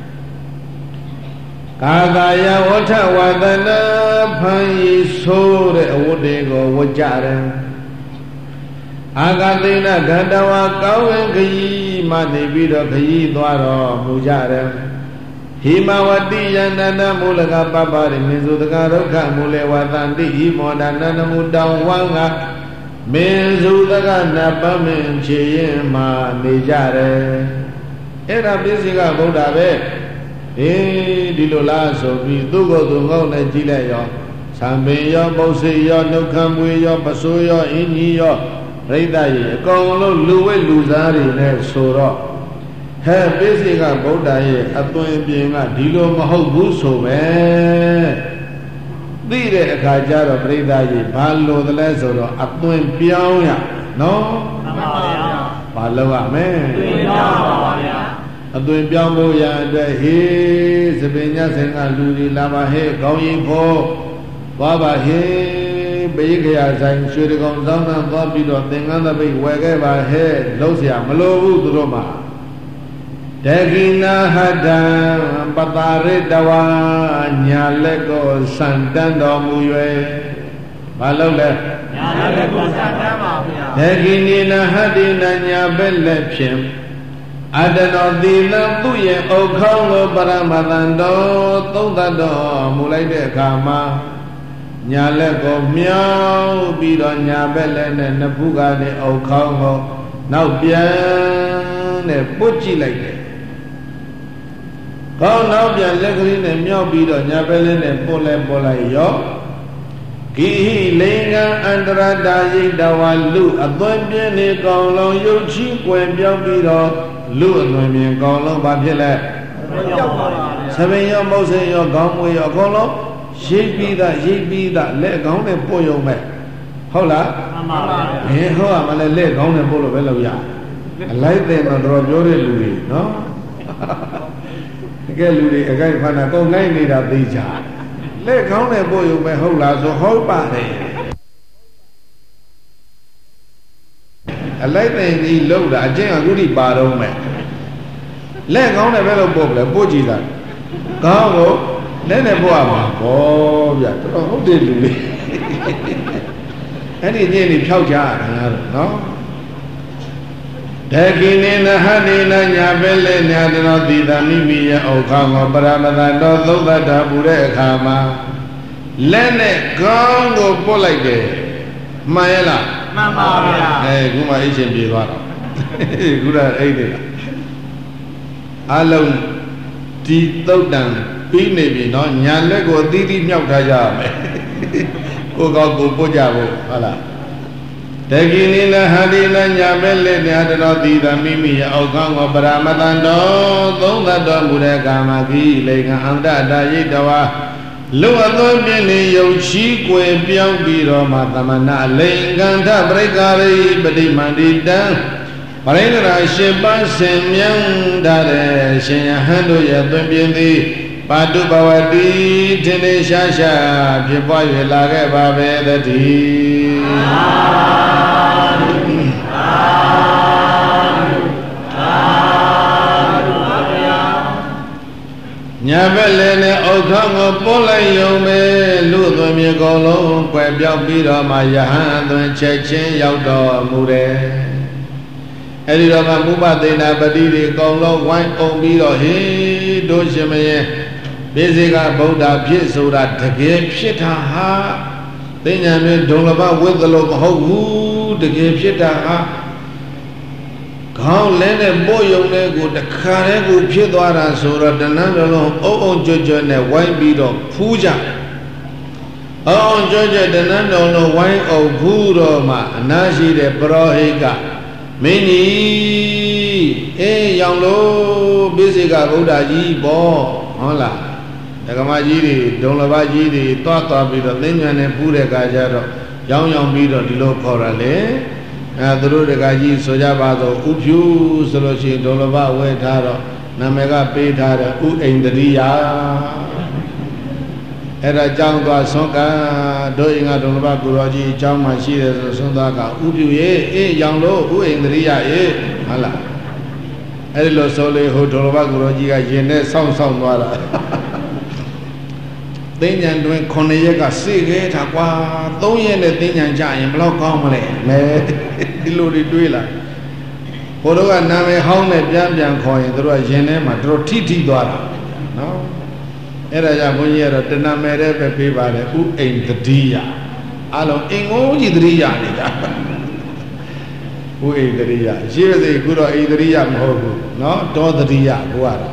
ကာကာယဝဋ္ဌဝသနာဖန်ရီဆိုးတဲ့အဝတ်တွေကိုဝတ်ကြတယ်အာဂသိဏဂန္ဓဝါကောင်းဝင်ခရီးမှနေပြီးတော့ခရီးသွားတော်မူကြတယ်ဟိမဝတိယန္တနာမူလကပပ္ပရိမေဇုတကဒုက္ခမူလေဝသန္တိဟိမောဒနာနမူတောင်ဝန်းကမေဇုတကနပမင်ဖြေရင်မှနေကြတယ်အဲ့ဒါပိစိကဗုဒ္ဓပဲဒီလိုလားဆိုပြီးသူ့ကိုယ်သူငေါ့နဲ့ကြည့်လိုက်ရောသံပင်ရောပု္ပ္စေရောနှုတ်ခမ်းမွေရောပစိုးရောအင်းကြီးရောပရိသတ်ကြီးအကုန်လုံးလူဝဲလူစားတွေနဲ့ဆိုတော့ဟဲ့ပိစိကဗုဒ္ဓရဲ့အသွင်ပြင်ကဒီလိုမဟုတ်ဘူးဆိုပဲသိတဲ့အခါကျတော့ပရိသတ်ကြီးဘာလို့သလဲဆိုတော့အသွင်ပြောင်းရနော်မှန်ပါဗျာဘာလုပ်ရမလဲသွင်ပြောင်းပါဗျာအသွင်ပြောင်းဖို့ရအတွက်ဟေးသပင်ညဆင်ကလူတွေလာပါဟဲ့ခေါင်းရင်ဖို့သွားပါဟေးဘေးခရဆိုင်ရွှေတကောင်စောင်းနှံသွားပြီးတော့သင်္ကန်းသပိတ်ဝယ်ခဲ့ပါဟဲ့လုံးเสียမလိုဘူးသူတို့မှာဒေကိနာဟတံပတာရိတဝါညာလက်ကိုစံတန်းတော်မူ၍ဘာလို့လဲညာလက်ကိုစံတန်းပါဗျာဒေကိနိနာဟတိနညာဘက်လက်ဖြင့်အတ္တနောသီလသူရဲ့ဥခေါင်းကိုပရမတန်တော်သုံးသတ်တော်မူလိုက်တဲ့အခါမှာညာလက်ကိုမြောင်းပြီးတော့ညာဘက်လက်နဲ့နှစ်ဖူးကနေဥခေါင်းကိုနောက်ပြန်နဲ့ပုတ်ကြည့်လိုက်တယ်ကောင်းနောက်ပြန်လက်ကလေးနဲ့မြောက်ပြီးတော့ညာဘက်လေးနဲ့ပို့လိုက်ရောကိဟိလိင်္ဂံအန္တရတာယိတဝါလူအသွင်ပြင်းနေကောင်းလုံးရုပ်ချီးကွယ်ပြောင်းပြီးတော့လူအသွင်မြင်ကောင်းလုံးဘာဖြစ်လဲသဘင်ရောမုတ်စိန်ရောခေါင်းမွေးရောအကုန်လုံးရိပ်ပြီးသားလက်ကောင်းနဲ့ပို့ရုံပဲဟုတ်လားမှန်ပါပါဘယ်ဟုတ်ရမလဲလက်ကောင်းနဲ့ပို့လို့ပဲလုပ်ရအလိုက်တဲ့တော့တော်ပြောတဲ့လူတွေနော်တကယ်လူတွေအကြိုက်ဖန်တာကုန်နိုင်နေတာသိကြလက်ကောင်းနဲ့ပို့ရုံပဲဟုတ်လားဆိုဟုတ်ပါတယ်အလိုက်တဲ့ကြီးလောက်တာအကျင့်အခုထိပါတော့မယ်လက်ကောင်းနဲ့ပဲလို့ပို့လဲပို့ကြည့်တာကောင်းကိုလက်နဲ့ပို့ရမှာဘောဗျာတော်ဟုတ်တယ်လူတွေအဲ့ဒီညနေဖြောက်ကြတာနော်ဒေကိနေနဟနေနညာပဲလဲညာတော်သီတာမိမိရဲ့ဩခါမောပရမတတော်သုဒ္ဓတာပူတဲ့အခါမှာလက်နဲ့ကောင်းကိုပို့လိုက်တယ်မှန်ရဲ့လားမှန်ပါဗျာခုမှအိတ်ရှင်ပြေသွားတော့ခုနအိတ်တယ်အလုံးဒီသုတ်တန်ပြီးနေပြီနော်ညာလက်ကိုအသီးသီးမြောက်ထားကြရမယ်ကိုကောကိုပို့ကြဖို့ဟုတ်လားတကိနိလဟတိလညာပဲလက်ညာတော်သီတာမိမိရဲ့အောက်ခေါင်းကိုပရမတန်တော်သုံးသတ်တော်မူတဲ့ကာမကိလေကအန္တတာယိတဝါလူအသွင်ပြင်းနေယုတ်ချီးကွယ်ပြောင်းပြီးတော့မှသမဏလိင်္ဂန္ဓပရိကာရိပတိမန္တိတံပရိဒရာရှင်ပန်းစင်မြန်ထားတဲ့ရှင်ယဟန်တို့ရဲ့အသွင်ပြင်းသည်ပါတုဘဝတိထင်နေရှားရှားဖြစ်ပွား၍လာခဲ့ပါပဲတည်းညာဘက်လည်းနဲ့အောက်ခေါင်းကိုပို့လိုက်ရုံပဲလူအသွင်မြေကောင်းလုံးကွယ်ပြောက်ပြီးတော့မှယဟန်အသွင်ချက်ချင်းရောက်တော်မူတယ်အဲ့ဒီတော့မှမုပသေနာပတိတွေကောင်းလုံးဝိုင်းအောင်ပြီးတော့ဟေးတို့ရှင်မရဲ့ပိစိကဗုဒ္ဓဖြစ်ဆိုတာတကယ်ဖြစ်တာဟာသိဉာဏ်နဲ့ဒုံလဘဝိသလို့မဟုတ်ဘူးတကယ်ဖြစ်တာဟာခေါင်းလဲနဲ့ပို့ယုံတဲ့ကိုတခါတည်းကိုဖြစ်သွားတာဆိုတော့တဏ္ဍာလုံးအုံကြွကြွနဲ့ဝိုင်းပြီးတော့ဖူးကြအုံကြွကြွတဏ္ဍာလုံးဝိုင်းအောင်ဖူးတော့မှအနာရှိတဲ့ပရောဟိကမင်းကြီးအေးရောင်လို့ပိစိကဗုဒ္ဓကြီးပေါ့ဟုတ်လားဒကမကြီးတွေဒုံလဘကြီးတွေသွားပြီးတော့သိဉာဏ်နဲ့ပူးတဲ့အခါကျတော့ရောင်းပြီးတော့ဒီလိုခေါ်ရလေသူတို့တကကြီးဆိုကြပါတော့ဥဖြူဆိုလို့ရှိရင်ဒုံလဘဝဲထားတော့နာမည်ကပေးထားတဲ့ဥအိန္ဒရိယအဲ့ဒါကြောင်းသွားဆွမ်းကတို့ရင်ကဒုံလဘကိုရောကြီးအကြောင်းမှရှိတယ်ဆိုဆွမ်းသားကဥဖြူရေအေးရောင်လို့ဥအိန္ဒရိယရေဟုတ်လားအဲ့ဒီလိုဆိုလေဟိုဒုံလဘကိုရောကြီးကရင်နဲ့ဆောင်းသွားတာသိဉ္ဇဉ်တွင်9ရက်ကစေခဲ့တာကွာ3ရက်နဲ့သိဉ္ဇဉ်ကြရင်ဘယ်လောက်ကောင်းမလဲမဲဒီလိုတွေတွေးလာဘုရားကနာမည်ဟောင်းနဲ့ပြန်ခေါ်ရင်တို့ကရင်ထဲမှာတို့ထိသွားတာနော်အဲ့ဒါကြောင့်ဘုန်းကြီးကတော့တဏမယ်တဲ့ပဲပေးပါတယ်ဥအိန္ဒတိယအလုံးအင်္ဂုံကြီးတတိယနေကြဥအိန္ဒရိယရှိပါစေခုတော့ဣန္ဒရိယမဟုတ်ဘူးနော်တောတတိယကိုကတော့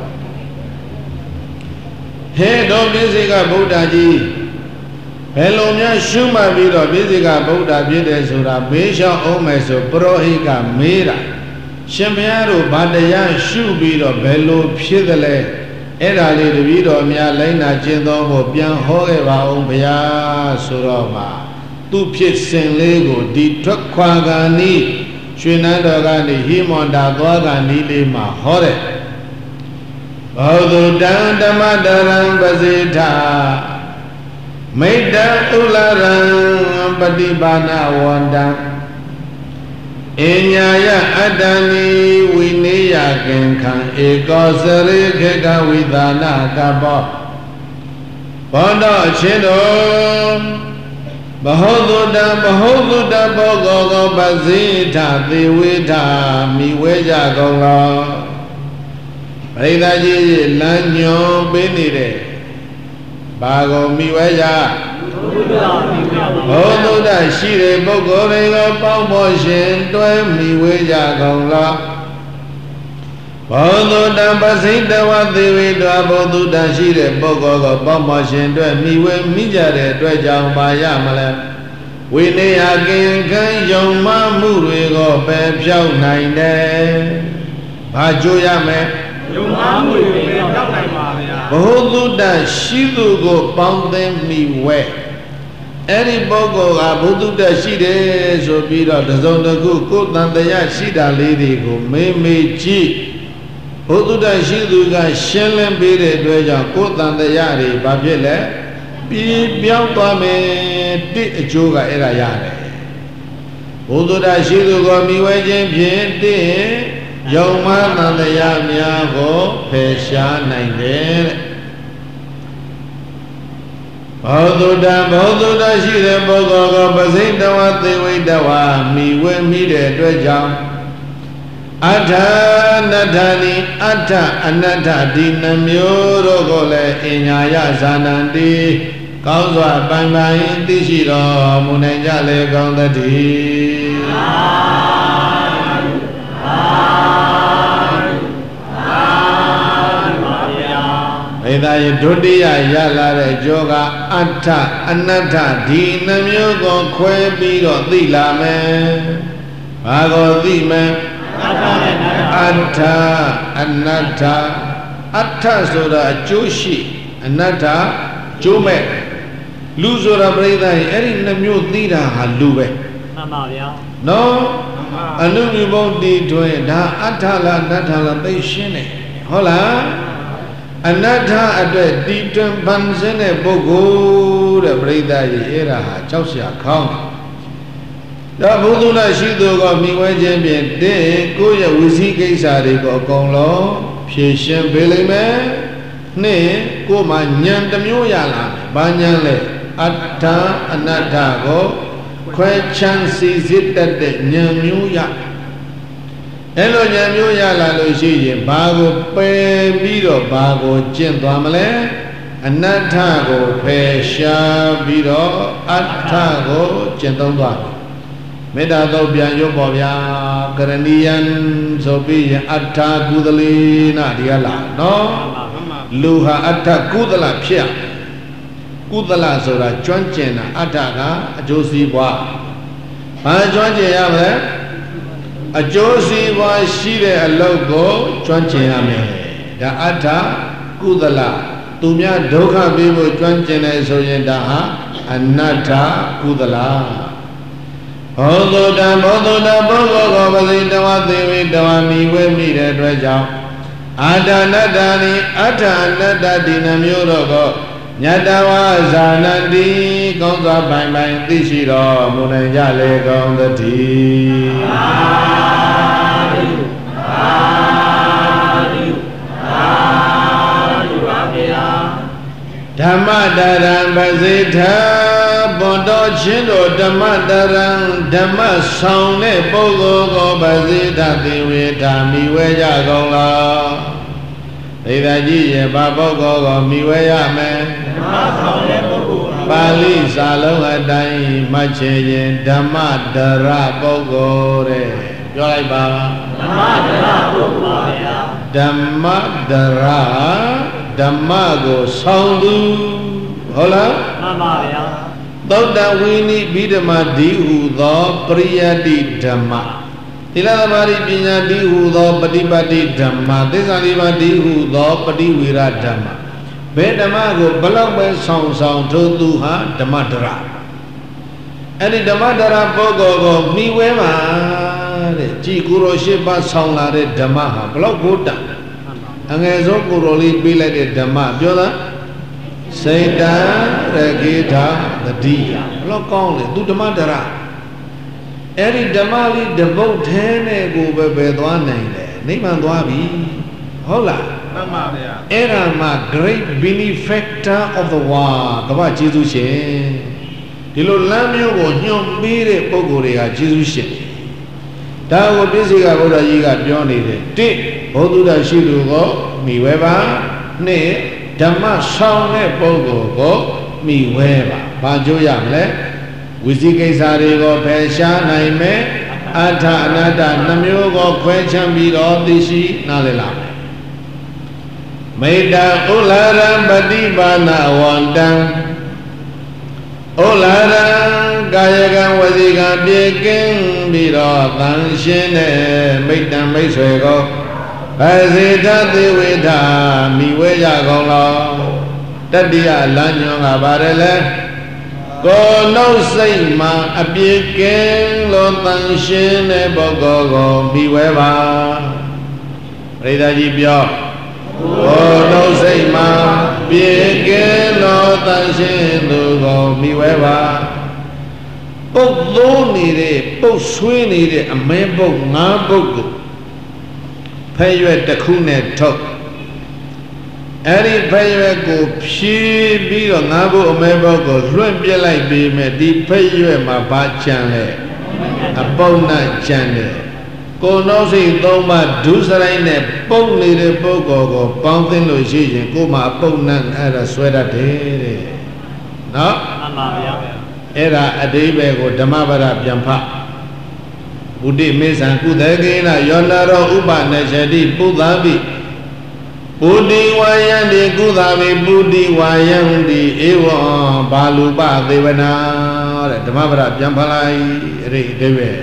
ဟဲ့တော်ပိစိကဗုဒ္ဓကြီးဘယ်လိုများရှုမှတ်ပြီးတော့ပိစိကဗုဒ္ဓဖြစ်တယ်ဆိုတာမေးလျှောက်အောင်မယ်ဆိုပရောဟိကမေးတာရှင်ဘုရားတို့ဗာတရားရှုပြီးတော့ဘယ်လိုဖြစ်သလဲအဲ့ဒါလေးတပည့်တော်များလိုက်နာကျင့်တော်ဖို့ပြန်ဟောခဲ့ပါအောင်ဘုရားဆိုတော့မှသူဖြစ်စဉ်လေးကိုဒီထွက်ခွာကံဤရွှေနန်းတော်ကနေဟိမန္တာသွားကံဤလေးမှာဟောတဲ့ဘောဓုတံဓမ္မတရံပစေထမိတ္တဥလရံပฏิပါဏဝန္တံအညာယအတ္တနိဝိနေယကင်ခံဧကောစရိခေကဝိသနာကပောဘောတော်အချင်းတော်ဘဟုသုတံဘောကောပစေထသေဝေထမိဝဲကြကုန်လောပရိသတ်ကြီးလမ်းညွန်ပေးနေတဲ့ဘာကိုမိဝဲကြဘုဒ္ဓရှိတဲ့ပုဂ္ဂိုလ်တွေကိုပေါင်းဖို့ရှင်တွဲမိဝဲကြကုန်လားဘဘောဓုတံပစိတဝသေဝိတဝဘောဓုတံရှိတဲ့ပုဂ္ဂိုလ်ကိုပေါ့မောရှင်အတွက်မိဝဲမိကြတဲ့အတွက်ကြောင့်ပါရမလဲဝိနည်းအကင်ခံယုံမှမှုတွေကိုပယ်ဖြောက်နိုင်တယ်။ဘာကြိုးရမယ်။ယုံမှမှုတွေပယ်ဖြောက်နိုင်ပါဗျာ။ဘောဓုတံရှိသူကိုပေါင်းသိမိဝဲအဲ့ဒီပုဂ္ဂိုလ်ကဘုဒ္ဓတရှိတယ်ဆိုပြီးတော့တစုံတစ်ခုကိုယ်တန်တရားရှိတာလေးတွေကိုမေးမေးကြည့်ဘုဒ္ဓတရှိသူကရှင်းလင်းပေးတဲ့အတွက်ကြောင့်ကိုယ်တန်တရားတွေဘာဖြစ်လဲပြီးပြောင်းသွားမယ်တိအကျိုးကအဲ့ဒါရတယ်ဘုဒ္ဓတရှိသူကိုမိဝဲခြင်းဖြင့်တိယုံမှန်တန်တရားများကိုဖယ်ရှားနိုင်တယ်တဲ့ဘောဓုတံဘောဓုတရှိတဲ့ပုဂ္ဂိုလ်ကိုပစိတဝသေဝိတဝမိဝဲမိတဲ့အတွက်ကြောင့်အဋ္ဌနတ္ထာနိအဋ္ဌအနတ္ထဒီနှမျိုးတို့ကိုလည်းအညာယဇာနံတိကောင်းစွာပိုင်ပိုင်သိရှိတော်မူနိုင်ကြလေကောင်းသတည်းဧသာယဒုတိယရလာတဲ့ကြောကအဋ္ဌအနတ္ထဒီနှမျိုးကိုခွဲပြီးတော့သိလာမယ်။ဘာကိုသိမလဲ။အဋ္ဌအနတ္ထအဋ္ဌဆိုတာအကျိုးရှိအနတ္ထကျိုးမဲ့လူဆိုတာပြိဿရဲ့အဲ့ဒီနှမျိုးသိတာဟာလူပဲ။မှန်ပါဗျာ။နော်အနုမြဘုံတီထွင်ဒါအဋ္ဌလားအနတ္ထလားသိရှင်းတယ်ဟုတ်လား။အနတ္ထအတွက်တီတွင်ပန်စင်းတဲ့ပုဂ္ဂိုလ်တဲ့ပရိသတ်ကြီးအဲ့ဒါဟာကြောက်စရာခေါင်းဒါဘုသူနာရှိသူကမိဝဲခြင်းဖြင့်တဲ့ကိုယ့်ရဲ့ဝစီကိစ္စတွေကိုအကုန်လုံးဖြေရှင်းပေးလိမ့်မယ်နှစ်ကိုယ်မှာဉာဏ်တစ်မျိုးရလာမယ်ဘာဉာဏ်လဲအဋ္ဌအနတ္ထကိုခွဲချမ်းစီစစ်တတ်တဲ့ဉာဏ်မျိုးရအဲ့လိုဉာဏ်မျိုးရလာလို့ရှိရင်ဘာကိုပယ်ပြီးတော့ဘာကိုကျင့်သွားမလဲအနတ္ထကိုဖယ်ရှားပြီးတော့အဋ္ဌကိုကျင့်သုံးသွားမေတ္တာတော့ပြန်ရုပ်ပေါ်ဗျာကရဏီယံဆိုပြီးရင်အဋ္ဌကုသလေနာဒီကလာနော်လူဟာအဋ္ဌကုသလဖြစ်ကုသလဆိုတာကျွမ်းကျင်တာအဋ္ဌကအကျိုးစီးပွားဘာကျွမ်းကျင်ရမလဲအကျိုးစီးပွားရှိတဲ့အလုပ်ကိုကျွမ်းကျင်ရမယ်ဒါအဋ္ဌကုသလသူများဒုက္ခပေးဖို့ကျွမ်းကျင်တယ်ဆိုရင်ဒါဟာအနတ္ထကုသလဘောဓုတံဘောဓုတပုဂ္ဂိုလ်ကိုပစိတဝသေဝိတဝမိဝဲမိတဲ့အတွက်ကြောင့်အာတနတ္တာနိအဋ္ဌအနတ္တဒီနှမျိုးတို့ကိုညတဝါဇာနန္တိကောင်းစွာပိုင်ပိုင်သိရှိတော်မူနိုင်ကြလေကောင်းသတည်းဓမ္မတရံပစိထဘွန်တော်ချင်းတို့ဓမ္မတရံဓမ္မဆောင်တဲ့ပုဂ္ဂိုလ်ကိုပစိထသေဝေဓာမိဝဲကြကုန်လားဒေသကြီးရဲ့ဘာပုဂ္ဂိုလ်ကိုမိဝဲရမယ်ဓမ္မဆောင်တဲ့ပုဂ္ဂိုလ်ပါဠိစာလုံးအတိုင်းမှတ်ချင်ရင်ဓမ္မတရပုဂ္ဂိုလ်တဲ့ပြောလိုက်ပါဓမ္မတရပုဂ္ဂိုလ်ပါဗျာဓမ္မတရဓမ္မကိုဆောင်သူဟုတ်လားမှန်ပါဗျာသောတဝိနိဘိဓမ္မာဒီဟုသောပရိယတိဓမ္မသီလသမารိပညာဒီဟုသောပฏิပတ်တိဓမ္မသစ္စာလေးပါးဒီဟုသောပฏิဝေရဓမ္မဘယ်ဓမ္မကိုဘလောက်ပဲဆောင်ထိုသူဟာဓမ္မတရအဲ့ဒီဓမ္မတရပုဂ္ဂိုလ်ကိုမိဝဲပါတဲ့ကြည်ကိုယ်တော်ရှိပါဆောင်လာတဲ့ဓမ္မဟာဘလောက်ကိုတန်အငယ်ဆုံးကိုယ်တော်လေးပေးလိုက်တဲ့ဓမ္မပြောတာစိတ်တံရကိထာတတိယဘလောက်ကောင်းလဲသူဓမ္မတရအဲ့ဒီဓမ္မလေးတပုတ်ထဲနဲ့ကိုပဲသွားနိုင်တယ်နိဗ္ဗာန်သွားပြီဟုတ်လားမှန်ပါဗျာအဲ့ဒါမှ great benefactor of the world ကမ္ဘာကျေးဇူးရှင်ဒီလိုလမ်းမျိုးကိုညွှန်ပေးတဲ့ပုဂ္ဂိုလ်တွေကကျေးဇူးရှင်ဒါကိုပြည့်စုံကဘုရားကြီးကပြောနေတယ်တိဘောဓုတရှိသူကိုမိဝဲပါနှစ်ဓမ္မဆောင်တဲ့ပုဂ္ဂိုလ်ကိုမိဝဲပါဘာကြိုးရမလဲဝိသိကိစ္စတွေကိုဖယ်ရှားနိုင်မယ်အဋ္ဌအနတ္တနှမျိုးကိုခွဲခြမ်းပြီးတော့သိရှိနားလည်လာမယ်မေတ္တာဥလာရံပฏิပါဏဝန္တံဥလာရံကာယကံဝစီကံပြေကင်းပြီးတော့သံရှင်တဲ့မိတ္တံမိတ်ဆွေကိုဗစေတသေဝေဒမိဝဲကြကုန်လောတတိယလမ်းညွန်ကပါတယ်လေကိုယ်နှုတ်စိတ်မှာအပြေကင်းလို့သံရှင်တဲ့ပုဂ္ဂိုလ်ကိုမိဝဲပါပရိသတ်ကြီးပြောကိုယ်နှုတ်စိတ်မှာပြေကင်းလို့သံရှင်သူကိုမိဝဲပါပုတ်သုံးနေတဲ့ပုတ်ဆွေးနေတဲ့အမဲပုတ်ငါးပုတ်ကိုဖဲရွက်တစ်ခုနဲ့ထုတ်အဲ့ဒီဖဲရွက်ကိုဖြည်းပြီးတော့ငါးပုတ်အမဲပုတ်ကိုလွှင့်ပြလိုက်ပြီးမယ်ဒီဖဲရွက်မှာဘာကြံလဲအပုတ်နဲ့ကြံတယ်ကိုယ်နှုတ်စိတ်သုံးပါဒုစရိုက်နဲ့ပုတ်နေတဲ့ပုဂ္ဂိုလ်ကိုပေါင်းသိလို့ရှိရင်ကိုယ်မှာအပုတ်နဲ့အဲ့ဒါဆွဲတတ်တယ်တဲ့နော်မှန်ပါဗျာအဲ့ဒါအဓိပ္ပာယ်ကိုဓမ္မပဒပြန်ဖတ်ဘုဒ္ဓမေသံကုသကေနယောနာရောဥပနရှတိပုသဗိပုဒိဝါယံတိကုသဗိပုဒိဝါယံတိဧဝံဘာလူပသေဝနာတဲ့ဓမ္မပဒပြန်ဖတ်လိုက်အဲ့ဒီအဓိပ္ပာယ်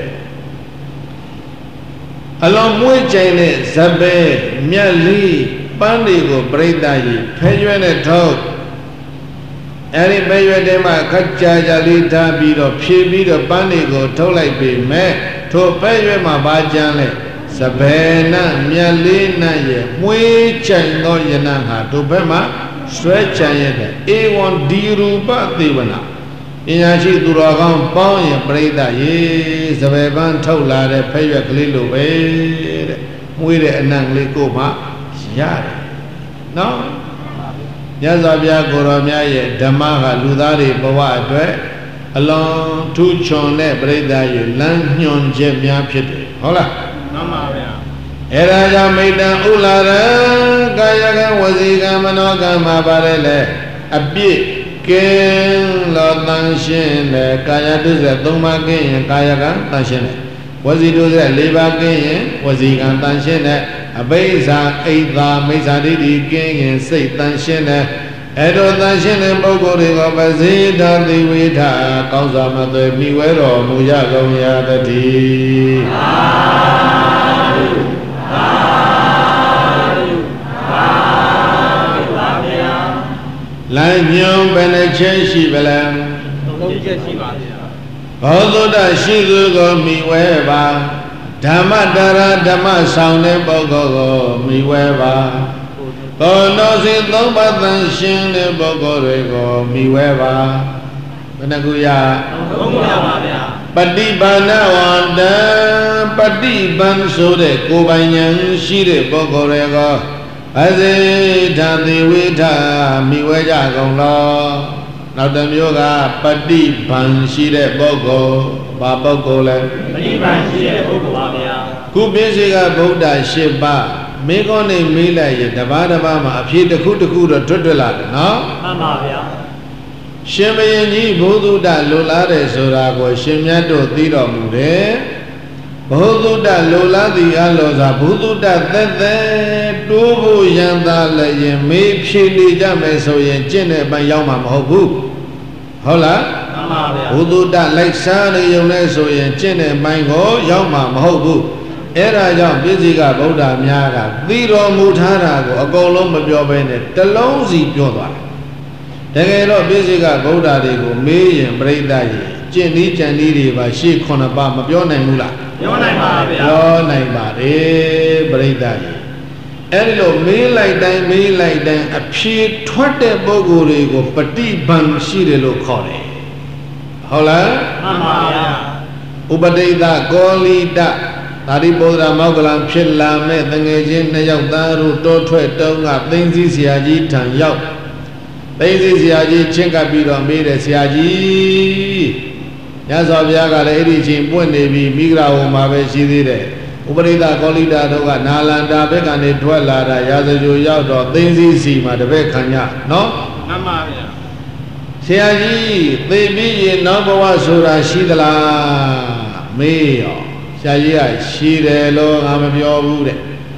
အလုံးမွေးကြိမ်တဲ့ဇပဲမြတ်လီပန်းတွေကိုပြိတ္တကြီးဖဲရွက်နဲ့ထုတ်အဲ့ဒီဖဲရွက်ထဲမှာခက်ကြာကြာလေးထားပြီးတော့ဖြည့်ပြီးတော့ပန်းတွေကိုထုတ်လိုက်ပြီမဲ့ထိုဖဲရွက်မှာဘာကြမ်းလဲဇပဲနမြတ်လေးနတ်ရဲ့မွေးကြိမ်သောယနဟာတို့ဘက်မှာဆွဲကြံရတဲ့ဧဝံဒီရူပသေဝနာပညာရှိသူတော်ကောင်းပေါင်းရင်ပြိတ္တရေစပယ်ပန်းထုတ်လာတဲ့ဖဲရွက်ကလေးလိုပဲတဲ့မွေးတဲ့အနံ့ကလေးကိုမှရတယ်နော်မြတ်စွာဘုရားကိုရောမြတ်ရဲ့ဓမ္မကလူသားတွေဘဝအတွက်အလွန်ထူးချွန်တဲ့ပြိတ္တရေလမ်းညွှန်ချက်များဖြစ်တယ်ဟုတ်လားမှန်ပါဗျာအဲ့ဒါကြောင့်မိတ္တံဥလာရံကာယကံဝစီကံမနောကံမှာပါတယ်လေအပြည့်ကင်းလောတန်ရှင်းတယ်ကာယတုဇ္ဇ3ပါးကင်းရင်ကာယကံတန်ရှင်းတယ်ဝစီတုဇ္ဇ4ပါးကင်းရင်ဝစီကံတန်ရှင်းတယ်အဘိဇာအိသာမိစ္ဆာဒိဋ္ဌိကင်းရင်စိတ်တန်ရှင်းတယ်အဲ့တော့တန်ရှင်းတဲ့ပုဂ္ဂိုလ်တွေကပဇေဒသိဝေထကောင်းစွာမသွေမိဝဲတော်မူရကုန်ရာတည်းသာဓုသာဓုသာဓုပါဗျာလိုင်းညွန်ဘယ်နှချက်ရှိပလဲသုံးချက်ရှိပါဗျာဘောဓုတရှိသူကိုမိဝဲပါဓမ္မတရာဓမ္မဆောင်တဲ့ပုဂ္ဂိုလ်ကိုမိဝဲပါကိုယ်တော်စီသုံးပါးသန့်ရှင်းတဲ့ပုဂ္ဂိုလ်တွေကိုမိဝဲပါဘယ်နှခုရသုံးပါပါဗျာပฏิပါဏဝန္တံပฏิပန်ဆိုတဲ့ကိုယ်ပိုင်ဉာဏ်ရှိတဲ့ပုဂ္ဂိုလ်တွေကိုအစေထသေဝိထမိဝဲကြကုန်လောနောက်တစ်မျိုးကပฏิပန်ရှိတဲ့ပုဂ္ဂိုလ်ဘာပုဂ္ဂိုလ်လဲပฏิပန်ရှိတဲ့ပုဂ္ဂိုလ်ပါဗျာခုပြည့်စုံကဗုဒ္ဓ8ပါးမေးခွန်းနဲ့မေးလိုက်ရင်တပါးတပါးမှာအဖြေတစ်ခုတစ်ခုတော့တွတ်လာတယ်နော်မှန်ပါဗျာရှင်ဘုရင်ကြီးဘုသူတ္တလိုလားတယ်ဆိုတာကိုရှင်မြတ်တို့သိတော်မူတယ်ဘုသူတ္တလိုလားသည်အလောသာဘုသူတ္တသက်သက်တိုးဖို့ရန်သားလည်းရင်မေးဖြေနေကြမယ်ဆိုရင်ကျင့်တဲ့အပိုင်းရောက်မှာမဟုတ်ဘူးဟုတ်လားမှန်ပါဗျာဘုသူတ္တလိုက်စားနေုံနဲ့ဆိုရင်ကျင့်တဲ့အပိုင်းကိုရောက်မှာမဟုတ်ဘူးအဲ့ဒါကြောင့်ပြည့်စည်ကဗုဒ္ဓများကသိတော်မူထားတာကိုအကုန်လုံးမပြောဘဲနဲ့တလုံးစီပြောသွားတယ်တကယ်တော့ပြည့်စည်ကဗုဒ္ဓတွေကိုမေးရင်ပြိဋ္ဌာကြီးကျင့်ဤကြံဤတွေပါရှေ့9ပါးမပြောနိုင်ဘူးလားပြောနိုင်ပါဗျာပြောနိုင်ပါတယ်ပြိဋ္ဌာကြီးအဲ့ဒီလိုမေးလိုက်တိုင်းမေးလိုက်တိုင်းအဖြေထွက်တဲ့ပုဂ္ဂိုလ်တွေကိုပฏิပန်ရှိတယ်လို့ခေါ်တယ်ဟုတ်လားမှန်ပါဗျာဥပဒိတကောလိတသာရိပုတ္တရာမောဂလံဖြစ်လာမဲ့တငယ်ချင်း2ယောက်သားတို့တောထွက်တုံးကသိသိဆရာကြီးထံရောက်သိသိဆရာကြီးချင်းကပ်ပြီးတော့မေးတယ်ဆရာကြီးညဇောဘုရားကလည်းအဲ့ဒီချင်းပွင့်နေပြီးမိဂရာဝမှာပဲရှိသေးတယ်ဥပရိသကောလိတာတို့ကနာလန္ဒာဘက်ကနေထွက်လာတာရာဇဂိုရောက်တော့သိသိစီမှာတပည့်ခံရနော်မှန်ပါဗျာဆရာကြီးသိပြီးရင်နောက်ဘဝဆိုတာရှိသလားမေးရောဆရာကြီးကရှိတယ်လို့ငါမပြောဘူးတဲ့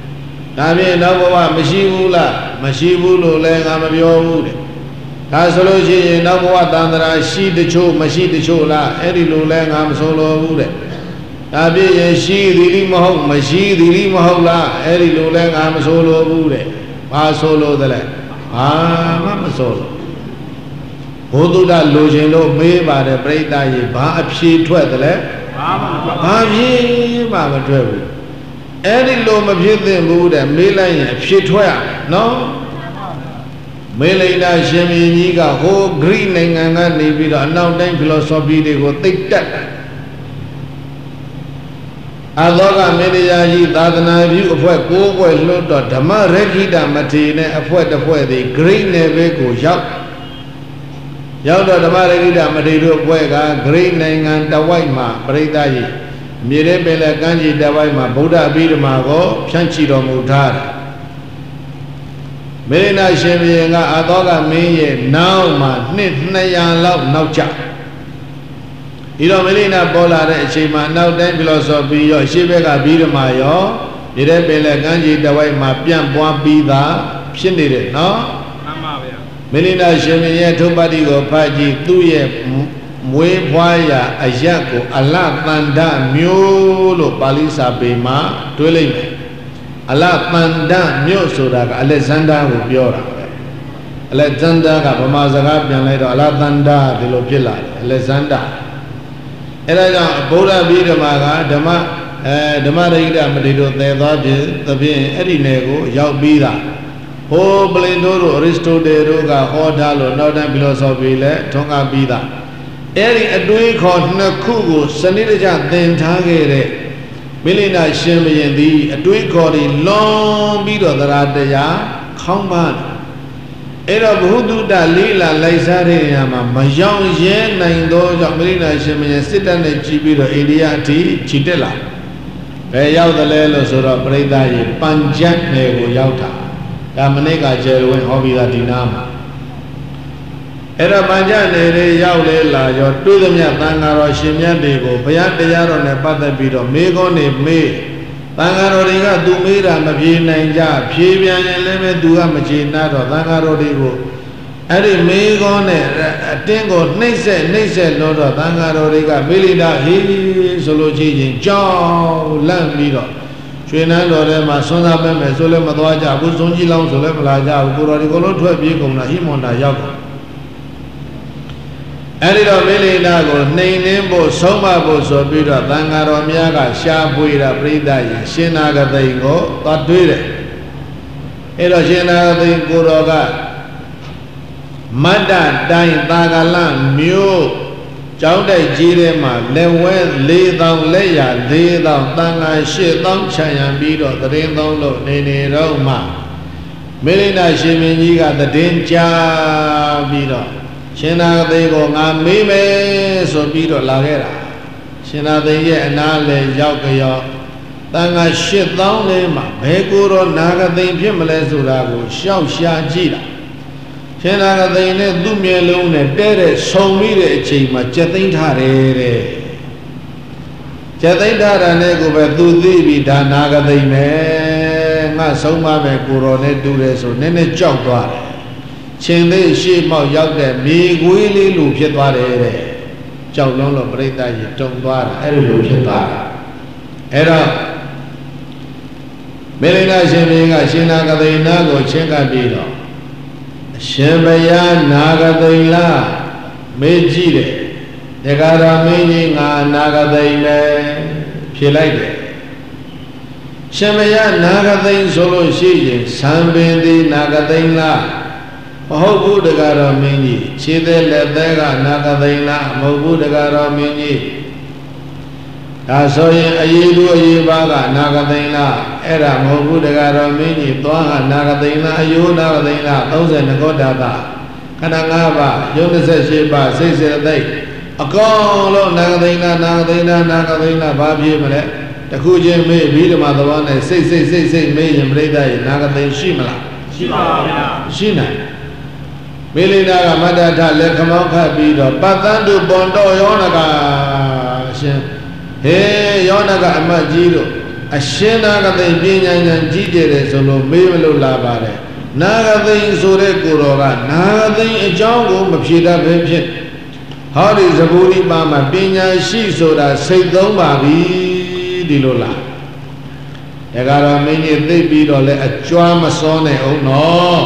ဒါဖြင့်နောက်ဘဝမရှိဘူးလားမရှိဘူးလို့လည်းငါမပြောဘူးတဲ့ဒါဆိုလို့ရှိရင်နောက်ဘဝတန်ត្រာရှိတချို့မရှိတချို့လားအဲ့ဒီလိုလည်းငါမဆိုလိုဘူးတဲ့ဒါဖြင့်ရင်ရှိသည်လိမဟုတ်မရှိသည်လိမဟုတ်လားအဲ့ဒီလိုလည်းငါမဆိုလိုဘူးတဲ့ဘာဆိုလိုသလဲဘာမှမဆိုလိုဘုဒ္ဓလိုချင်လို့မေးပါတယ်ပြိဿရေဘာအဖြေထွက်သလဲဘာဖြေမှမထွက်ဘူးအဲ့ဒီလိုမဖြစ်သင့်ဘူးတဲ့မေးလိုက်ရင်အဖြေထွက်ရနော်မေလိန္ဒရှင်မင်းကြီးကဟိုဂရိနိုင်ငံကနေပြီးတော့အနောက်တိုင်း philosophy တွေကိုသိတက်အသောကမေတ္တာကြီးသာသနာပြုအဖွဲ့၉ဖွဲ့လွတ်တော့ဓမ္မရခိတမထေနဲ့အဖွဲ့တစ်ဖွဲ့သည်ဂရိနယ်ဘက်ကိုရောက်တော့ဓမ္မရခိတမထေတို့အဖွဲ့ကဂရိနိုင်ငံတဝိုက်မှာပရိသတ်ကြီးမြေထဲပင်လယ်ကမ်းခြေတဝိုက်မှာဗုဒ္ဓအဘိဓမ္မာကိုဖြန့်ချီတော်မူထားတယ်မေရဏရှင်ဘုရင်ကအသောကမင်းရဲ့နောက်မှာနှစ်200လောက်နောက်ကျဒီတော့မေရဏပေါ်လာတဲ့အချိန်မှာနောက်တိုင်း philosophy ရောအရှိဘက်ကဘိဓမ္မာရောဒီတဲ့ပင်လယ်ကမ်းခြေတဝိုက်မှာပြန့်ပွားပြီးသားဖြစ်နေတယ်နော်မှန်ပါဗျာမေရဏရှင်ဘုရင်ရဲ့ထုပ္ပတ္တိကိုဖတ်ကြည့်သူ့ရဲ့မွေးဖွားရာအရက်ကိုအလတန္တမျိုးလို့ပါဠိစာပေမှာတွေးလိုက်မယ်အလတန္တမြို့ဆိုတာကအလက်ဇန္ဒာကိုပြောတာပဲအလက်ဇန္ဒာကဗမာစကားပြန်လိုက်တော့အလတန္တဒီလိုဖြစ်လာတယ်အလက်ဇန္ဒာအဲဒါကြောင့်ဗုဒ္ဓဘိဓမ္မာကဓမ္မရိတမတိတို့သယ်သွားဖြစ်သဖြင့်အဲ့ဒီနယ်ကိုရောက်ပြီးတာဟိုပလင်တိုးတို့အရစ္စတိုတယ်တို့ကဟောထားလို့နောက်တိုင်း philosophy လည်းထွန်းကားပြီးတာအဲ့ဒီအတွေးခေါ်နှစ်ခုကိုစနစ်တကျသင်ထားခဲ့တဲ့မေလိန္ဒရှင်ဘုရင်သည်အတွေးခေါ်တွေလွန်ပြီးတော့သရတရားခေါင်းပါအဲ့တော့ဘုဟုတ္တလေးလာလိုက်စားတဲ့နေရာမှာမရောက်ရဲနိုင်သောကြောင့်မေလိန္ဒရှင်ဘုရင်စစ်တပ်နဲ့ကြီးပြီးတော့အိန္ဒိယအထိခြိတက်လာဘယ်ရောက်သလဲလို့ဆိုတော့ပရိသတ်ရေပัญจတ်နယ်ကိုရောက်တာဒါမနေ့ကကျေရဝင်ဟောပြီးသားဒီနာမှာအဲ့တော့ပัญจနယ်တွေရောက်လေလာရောတွေးသမျှသံဃာတော်ရှင်မြတ်တွေကိုဘုရားတရားတော်နဲ့ပတ်သက်ပြီးတော့မေးခွန်းနေမေးသံဃာတော်တွေကသူမေးတာမဖြေနိုင်ကြဖြေပြန်ရင်လည်းပဲသူကမကျေနပ်တော့သံဃာတော်တွေကိုအဲ့ဒီမေးခွန်းနဲ့အတင်းကိုနှိမ့်ဆက်လို့တော့သံဃာတော်တွေကမေလိတာဟေးဆိုလို့ချင်းကြောက်လန့်ပြီးတော့ရွှေနန်းတော်ထဲမှာဆွမ်းစားပဲမယ်ဆိုလည်းမသွားကြဘူးစွန်ကြီးလောင်းဆိုလည်းမလာကြဘူးကိုတော်ဒီကလုံးထွက်ပြေးကုန်တာဟိမွန်တာရောက်ကုန်အဲ့ဒီတော့မေလိန္ဒကိုနှိမ်နှင်းဖို့ဆုံးမဖို့ဆိုပြီးတော့သံဃာတော်များကရှားပွေတာပြိဿရေရှင်နာဂသိန်ကိုသွားတွေးတယ်အဲ့တော့ရှင်နာဂသိန်ကိုတော်ကမတ္တတိုင်းသာဂလမြို့ကျောင်းတိုက်ကြီးထဲမှာလက်ဝဲ4000လက်ရ4000တန်ခါ8000ခြံရံပြီးတော့တရင်သုံးလို့နေတော့မှမေလိန္ဒရှင်မင်းကြီးကတည်င်းကြားပြီးတော့ရှင်နာသိကိုငါမေးမယ်ဆိုပြီးတော့လာခဲ့တာရှင်နာသိရဲ့အနာလည်းရောက်ကြောတန်ခါ8000လေးမှာဘယ်ကိုတော့နာဂသိဖြစ်မလဲဆိုတာကိုရှောက်ရှာကြည့်တာရှင်နာဂသိနဲ့သူ့မျက်လုံးနဲ့တဲတဲ့ဆုံပြီးတဲ့အချိန်မှာကြက်သိမ်းထားတယ်တဲ့ကြက်သိမ်းထားတာနဲ့ကိုပဲသူသိပြီးဒါနာဂသိမယ်ငါဆုံးမမယ်ကိုတော်နဲ့တူတယ်ဆိုနည်းနည်းကြောက်သွားတယ်ချင်းသေးရှေ့မောက်ရောက်တဲ့မြေခွေးလေးလိုဖြစ်သွားတယ်တဲ့ကြောက်လုံးလို့ပြိဿကြီးတုံသွားတာအဲ့လိုဖြစ်သွားတာအဲ့တော့မေလိန္ဒရှင်ဘုရင်ကရှင်နာဂသိနာကိုချင်းကပ်ပြီးတော့ရှင်ဘုရားနာဂသိလားမေးကြည့်တယ်တက္ကရာမင်းကြီးငါနာဂသိမယ်ဖြေလိုက်တယ်ရှင်ဘုရားနာဂသိဆိုလို့ရှိရင်သံပင်သည်နာဂသိလားမဟုတ်ဘူးတက္ကရာမင်းကြီးခြေသေးလက်သေးကနာဂသိလားမဟုတ်ဘူးတက္ကရာမင်းကြီးဒါဆိုရင်အရေးလူအရေးပါကနာဂသိလားအဲ့ဒါမဟုတ်ဘူးတက္ကရာမင်းကြီးသွားဟာနာဂသိလားအယိုးနာဂသိလား32ကောဓာတာခန္ဓာ5ပါးယုံ28ပါးစိတ်စေသိက်အကောင်လုံးနာဂသိလားနာဂသိလားနာဂသိလားဘာဖြစ်မလဲတခုချင်းမေးပြီးဓမ္မသဘောနဲ့စိတ်မေးရင်ပြိဿရဲ့နာဂသိရှိမလားရှိပါဗျာရှိနိုင်မေလိန္ဒကမတ္တထလက်ခမောင်းခတ်ပြီးတော့ပတ္တန်တုပွန်တော်ယောနကရှင်ဟေးယောနကအမတ်ကြီးတို့အရှင်နာဂသိပညာဉာဏ်ကြီးကျယ်တယ်ဆိုလို့မေးမလို့လာပါတယ်နာဂသိဆိုတဲ့ကိုယ်တော်ကနာဂသိအကြောင်းကိုမဖြေတတ်ဘဲဖြစ်ဟောဒီဇဘူရိပါမှာပညာရှိဆိုတာစိတ်သုံးပါပြီဒီလိုလားဒါကတော့မင်းကြီးသိပြီးတော့လဲအကြွားမစောနဲ့အောင်နော်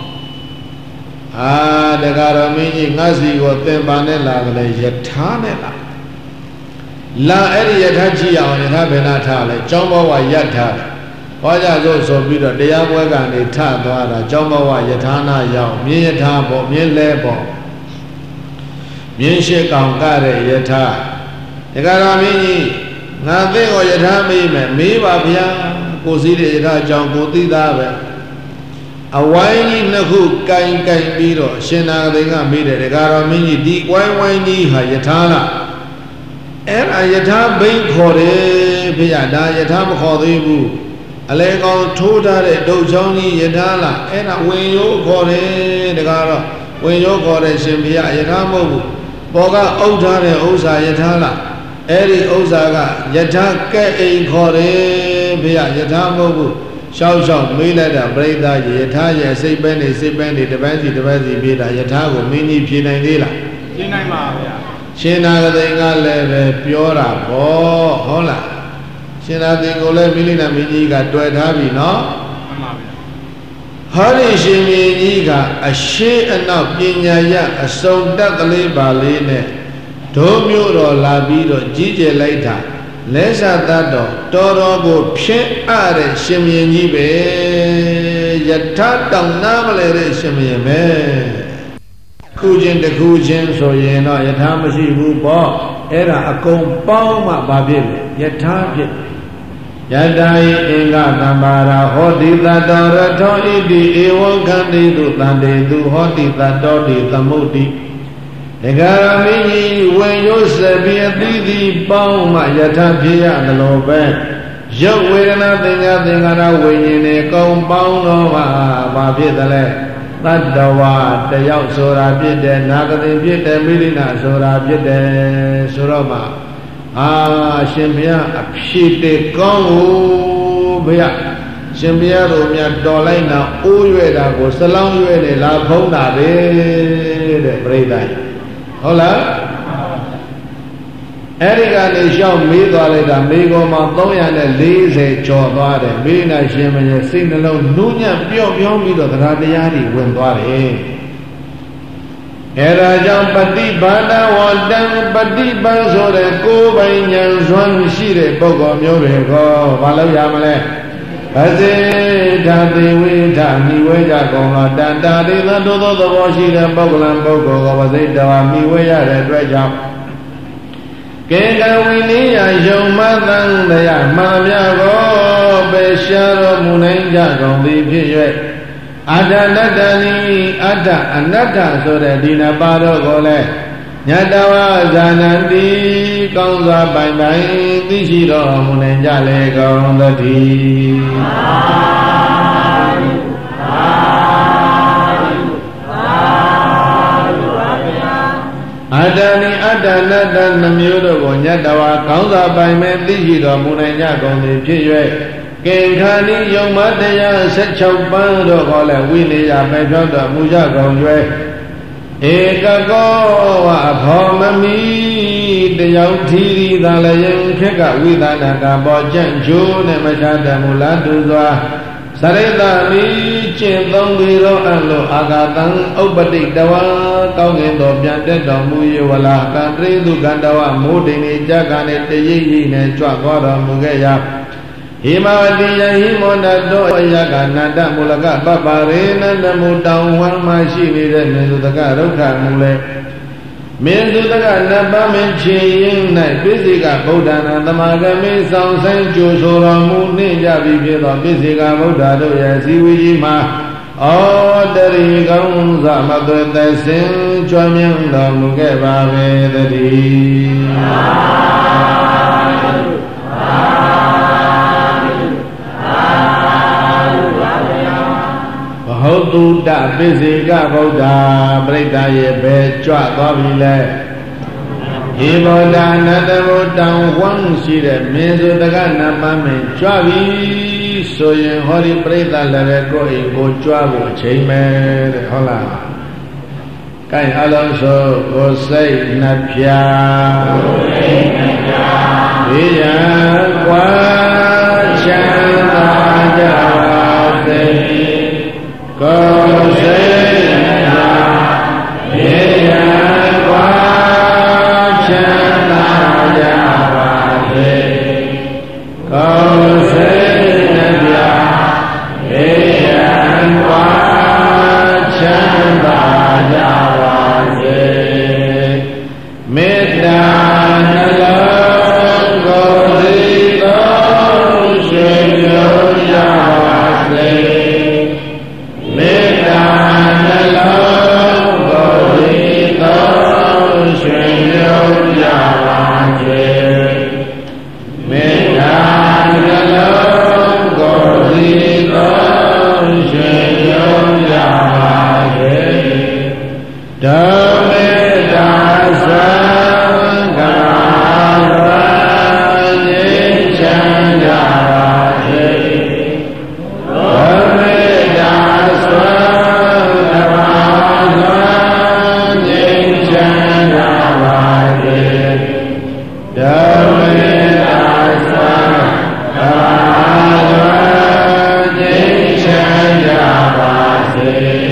ဒါကတော့မင်းကြီးငါစီကိုသင်ပါနဲ့လာတယ်ယထာနဲ့လာအဲ့ဒီယထာကြည့်အောင်ယထာဘယ်နာထားလဲကျောင်းဘဝယထာဟောကြစို့ဆိုပြီးတော့တရားပွဲကနေထသွားတာကျောင်းဘဝယထာနာရောက်မြင်းယထာပေါ့မြင်းလဲပေါ့မြင်းရှိကောင်ကတဲ့ယထာဒါကတော့မင်းကြီးငါသိကိုယထာမေးမယ်မေးပါဗျာကိုစည်းတဲ့ယထာကြောင့်ကိုသိသားပဲအဝိုင်းကြီးနှစ်ခုကင်ပြီးတော့အရှင်နာဂသိကမေးတယ်ဒါကတော့မင်းကြီးဒီဝိုင်းကြီးဟာယထာလားအဲ့ဒါယထာဘိန်းခေါ်တယ်ဖေရဒါယထာမခေါ်သေးဘူးအလဲကောင်ထိုးထားတဲ့ဒုတ်ချောင်းကြီးယထာလားအဲ့ဒါဝင်ရိုးခေါ်တယ်ဒါကတော့ဝင်ရိုးခေါ်တယ်ရှင်ဖေရယထာမဟုတ်ဘူးပေါ်ကအုပ်ထားတဲ့ဥစ္စာယထာလားအဲ့ဒီဥစ္စာကယထာကဲ့အိမ်ခေါ်တယ်ဖေရယထာမဟုတ်ဘူးရှောက်မေးလိုက်တာပြိဿယထာရဲ့စိတ်ပဲနေတပန်းစီပြေးတာယထာကိုမင်းကြီးဖြေနိုင်သေးလားဖြေနိုင်ပါဗျာရှင်နာဂသိကလည်းပဲပြောတာပေါ့ဟုတ်လားရှင်နာဂသိကိုလည်းမိလိနာမင်းကြီးကတွေ့ထားပြီနော်မှန်ပါဗျာဟောဒီရှင်မင်းကြီးကအရှိအနောက်ပညာရအစုံတက်ကလေးပါလေးနဲ့ဒုမျိုးတော်လာပြီးတော့ကြီးကျယ်လိုက်တာလဲဆသတ်တော်တော်ကိုဖြင့်အပ်တဲ့ရှင်မင်းကြီးပဲယထာတောင်နာမလဲတဲ့ရှင်မင်းပဲခုချင်းတခုချင်းဆိုရင်တော့ယထာမရှိဘူးပေါ့အဲ့ဒါအကုန်ပေါင်းမှဘာဖြစ်လဲယထာဖြစ်ယထာယအင်္ဂသံပါရာဟောတိတတောရထောဣတိဧဝံခန္တိတုတန္တေတုဟောတိတတောတိသမုဒ္တိဒဂရမင်းကြီးဝင်ရိုးစပြီးအသီးသီးပေါင်းမှယထာဖြစ်ရတယ်လို့ပဲရုပ်ဝေဒနာသင်္ခါရဝိညာဉ်တွေကောင်းပေါင်းတော့မှဘာဖြစ်သလဲတတ္တဝါတယောက်ဆိုတာဖြစ်တယ်နာဂတိဖြစ်တယ်မိလိနာဆိုတာဖြစ်တယ်ဆိုတော့မှရှင်ဘုရားအဖြစ်တကောင်းကိုဘုရားရှင်ဘုရားတို့မြတ်တော်လိုက်တာအိုးရွဲ့တာကိုစလောင်းရွဲ့နေလာဖုံးတာပဲတဲ့ပြိဿဟုတ်လားအဲ့ဒီကနေရှောက်မေးသွားလိုက်တာမေးကုန်မှာ340ကျော်သွားတယ်မိလိနာရှင်ဘုရားစိတ်နှလုံးနူးညံ့ပြော့ပြောင်းပြီးတော့တရားတရားတွေဝင်သွားတယ်အဲ့ဒါကြောင့်ပฏิဘာဒဝတ္တံပฏิပန်ဆိုတဲ့ကိုယ်ပိုင်ဉာဏ်စွမ်းရှိတဲ့ပုဂ္ဂိုလ်မျိုးတွေကိုဘာလို့ရမလဲဗစေဓာတိဝိဓာမိဝဲကြကုန်လားတန်တာရိသတို့သောသဘောရှိတဲ့ပုဂ္ဂလံပုဂ္ဂိုလ်ကိုဗစေတဝါမိဝဲရတဲ့အတွက်ကြောင့်ကေကဝိနိယယုံမသံတရားမှန်မြတ်ကိုပေရှားတော်မူနိုင်ကြကုန်သည်ဖြစ်၍အတ္တနတ္တနိအတ္တအနတ္တဆိုတဲ့ဒီနှစ်ပါးတော့ကိုလည်းညတဝဇာနံတိကောင်းစွာပိုင်သိရှိတော်မူနိုင်ကြလေကုန်သတည်းအတ္တနိအတ္တနတ္တနှမျိုးတို့ကိုညတဝကောင်းစွာပိုင်သိရှိတော်မူနိုင်ကြကုန်သည်ဖြစ်၍ကေခာနိယုံမတရား16ပန်းတို့ဟောလဲဝိနည်းပဲဖြောင်းတော်မူကြကုန်၍ဧကကောဝအဖောမမီတယောက်ထီရီသာလည်းခက်ကဝိသနာကပေါ်ကြံ့ချိုးနဲ့မချတမူလားတူစွာစရိတမိကျင့်သုံးပြီးတော့အလိုအာဂတံဥပတိတဝါကောင်းငင်တော်ပြန်တက်တော်မူ၍ဝလာကံတရိသုကန္တဝမိုးတိန်နေကြကနဲ့တရိပ်ရိပ်နဲ့ကြွသွားတော်မူခဲ့ရာဟိမဝတိယဟိမောနတောအယကနန္တမူလကပပရေနန္တမူတောင်ဝမ်းမှရှိနေတဲ့မေသုတကဒုက္ခမူလေမေသုတကနတ်ပမင်းချေရင်၌ပိစိကဗုဒ္ဓနာသမာဂမိဆောင်ဆိုင်ကြိုဆိုတော်မူနှင့်ကြပြီဖြစ်သောပိစိကဗုဒ္ဓတို့ရဲ့ဇီဝကြီးမှာဩတရိကောင်းစွာမသွေသက်စင်ကြွမြန်းတော်မူခဲ့ပါပေတည်းဟုတ်တုတပိစေကဗုဒ္ဓပြိတ္တရဲ့ပဲကြွသွားပြီလဲဧဘောဓာနတဘုတံဝံရှိတဲ့မင်းစုတကနာမမင်းကြွပြီဆိုရင်ဟောဒီပြိဿလည်းပဲကိုယ်အိမ်ကိုကြွဖို့အချိန်ပဲတဲ့ဟုတ်လားကဲအလုံးစုံကိုစိတ်နှပြဘေးရန်ကွာချမ်းသာကြပါစေကိုယ်စိတ်နှပြဘေးရန်ကွာချမ်းသာကြပါစေကိုယ်စိတ်နှပြဘေးရန်ကွာချမ်းသာကြပါစေမေတ္တာနှလုံးကိုယ်စီတော်ရွှေမျိုးကြပါစေမေတ္တာနှလုံးကိုယ်စီတော်ရွှေမျိုးကြပါစေမေတ္တာနှလုံးကိုယ်စီတော်ရွှေမျိုးကြပါစေဓမ္မေတာသံဃာဝါငြိမ်းချမ်းကြပါစေဓမ္မေတာသံဃာဝါငြိမ်းချမ်းကြပါစေဓမ္မေတာသံဃာဝါငြိမ်းချမ်းကြပါစေ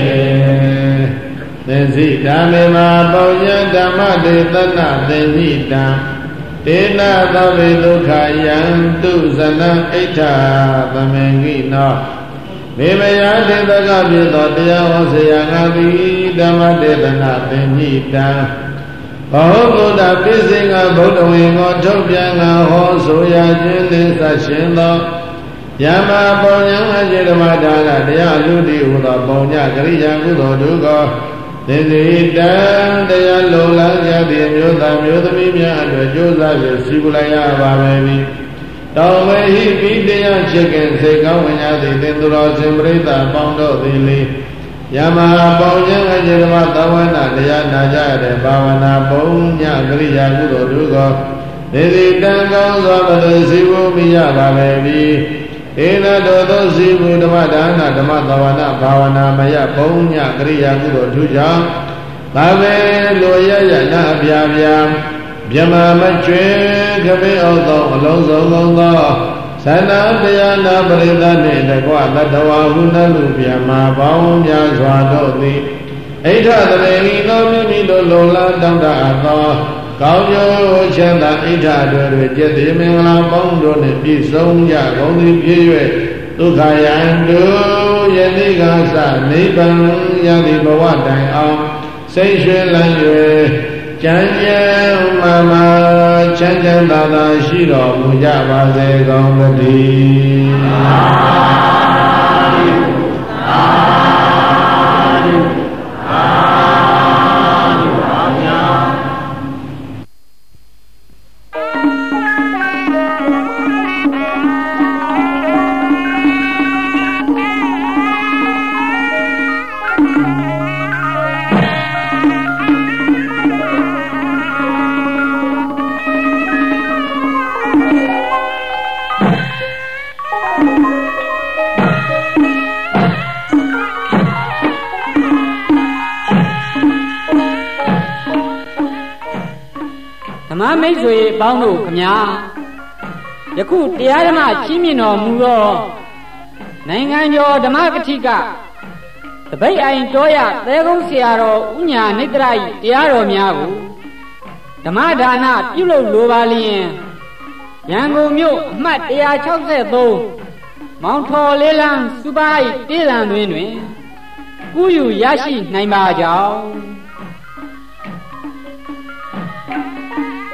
သင်္စိဓမ္မေမာပေါညဓမ္မတေသနာသင်္စိတံတေနသဗ္ဗေဒုက္ခယံတုဇနံဣဋ္ဌသမင်္ဂိနောမေမယတေသကပြေသောတရားဟောစရာငါသည်ဓမ္မတေသနာသင်္စိတံဘောဗုဒ္ဓပိစိငါဗုဒ္ဓဝေငောထုတ်ပြန်ငါဟောဆိုရခြင်းသစ္စာရှင်သောယမပေါညံအကျေဓမ္မဒါနတရားလူတိဟူသောပေါညကရိယာကုသိုလ်ဒုက္ခသင်္စိတံတရားလုံလန်းကြသည့်မျိုးသားမျိုးသမီးများအတွက်ကြိုးစားပြီးစီပူလိုက်ရပါမယ်ပြီတောင်းမေဟိပိတရားချစ်ခင်စိတ်ကောင်းဝင်ရသည်သင်သူတော်စင်ပရိသတ်ပေါင်းတို့သည်လေယမပေါညံအကျေဓမ္မသဝနာတရားနာကြတဲ့ဘာဝနာပုံညကရိယာကုသိုလ်ဒုက္ခသင်္စိတံကောင်းစွာဘယ်လိုစီပူမိရပါမယ်ပြီဧနတောသောစီဘုဓမ္မဒါနဓမ္မသဝနာဘာဝနာမယဘုံညကရိယာကုသိုလ်ထူးကြောင့်ဘာပဲလိုရရနာပြပြမြမမကျွေခမေဩသောအလုံးစုံသောသန္တာတရားနာပရိသတ်နှင့်တကွသတ္တဝါဟုနလူမြမပေါင်းများစွာတို့သည်ဣဋ္ဌသရေဟိသောမိမိတို့လုံလတောင်းတအပ်သောကောင်းကျိုးချမ်းသာဣဋ္ဌတို့တွင်ကျက်သည်မင်္ဂလာပေါင်းတို့နှင့်ပြည့်စုံကြကုန်သည်ဖြစ်၍ဒုက္ခယံတုယတိကသနိဗ္ဗာန်ယတိဘဝတိုင်အောင်စိတ်ရွှင်လန်း၍ကြံ့ကြံမာမာချမ်းချမ်းသာသာရှိတော်မူကြပါစေကုန်သတည်းမိတ်ဆွေပေါင်းတို့ခမညာယခုတရားဓမ္မကြီးမြင့်တော်မူသောနိုင်ငံကျော်ဓမ္မကတိကတပိတ်အိုင်တော်ရသဲကုန်းဆရာတော်ဥညာနိတ္တရ၏တရားတော်များကိုဓမ္မဒါနပြုလုပ်လိုပါလျင်ရန်ကုန်မြို့အမှတ်163မောင်ထော်လေးလန်းစူပါ၏တေးလံတွင်ကူးယူရရှိနိုင်ပါကြောင်း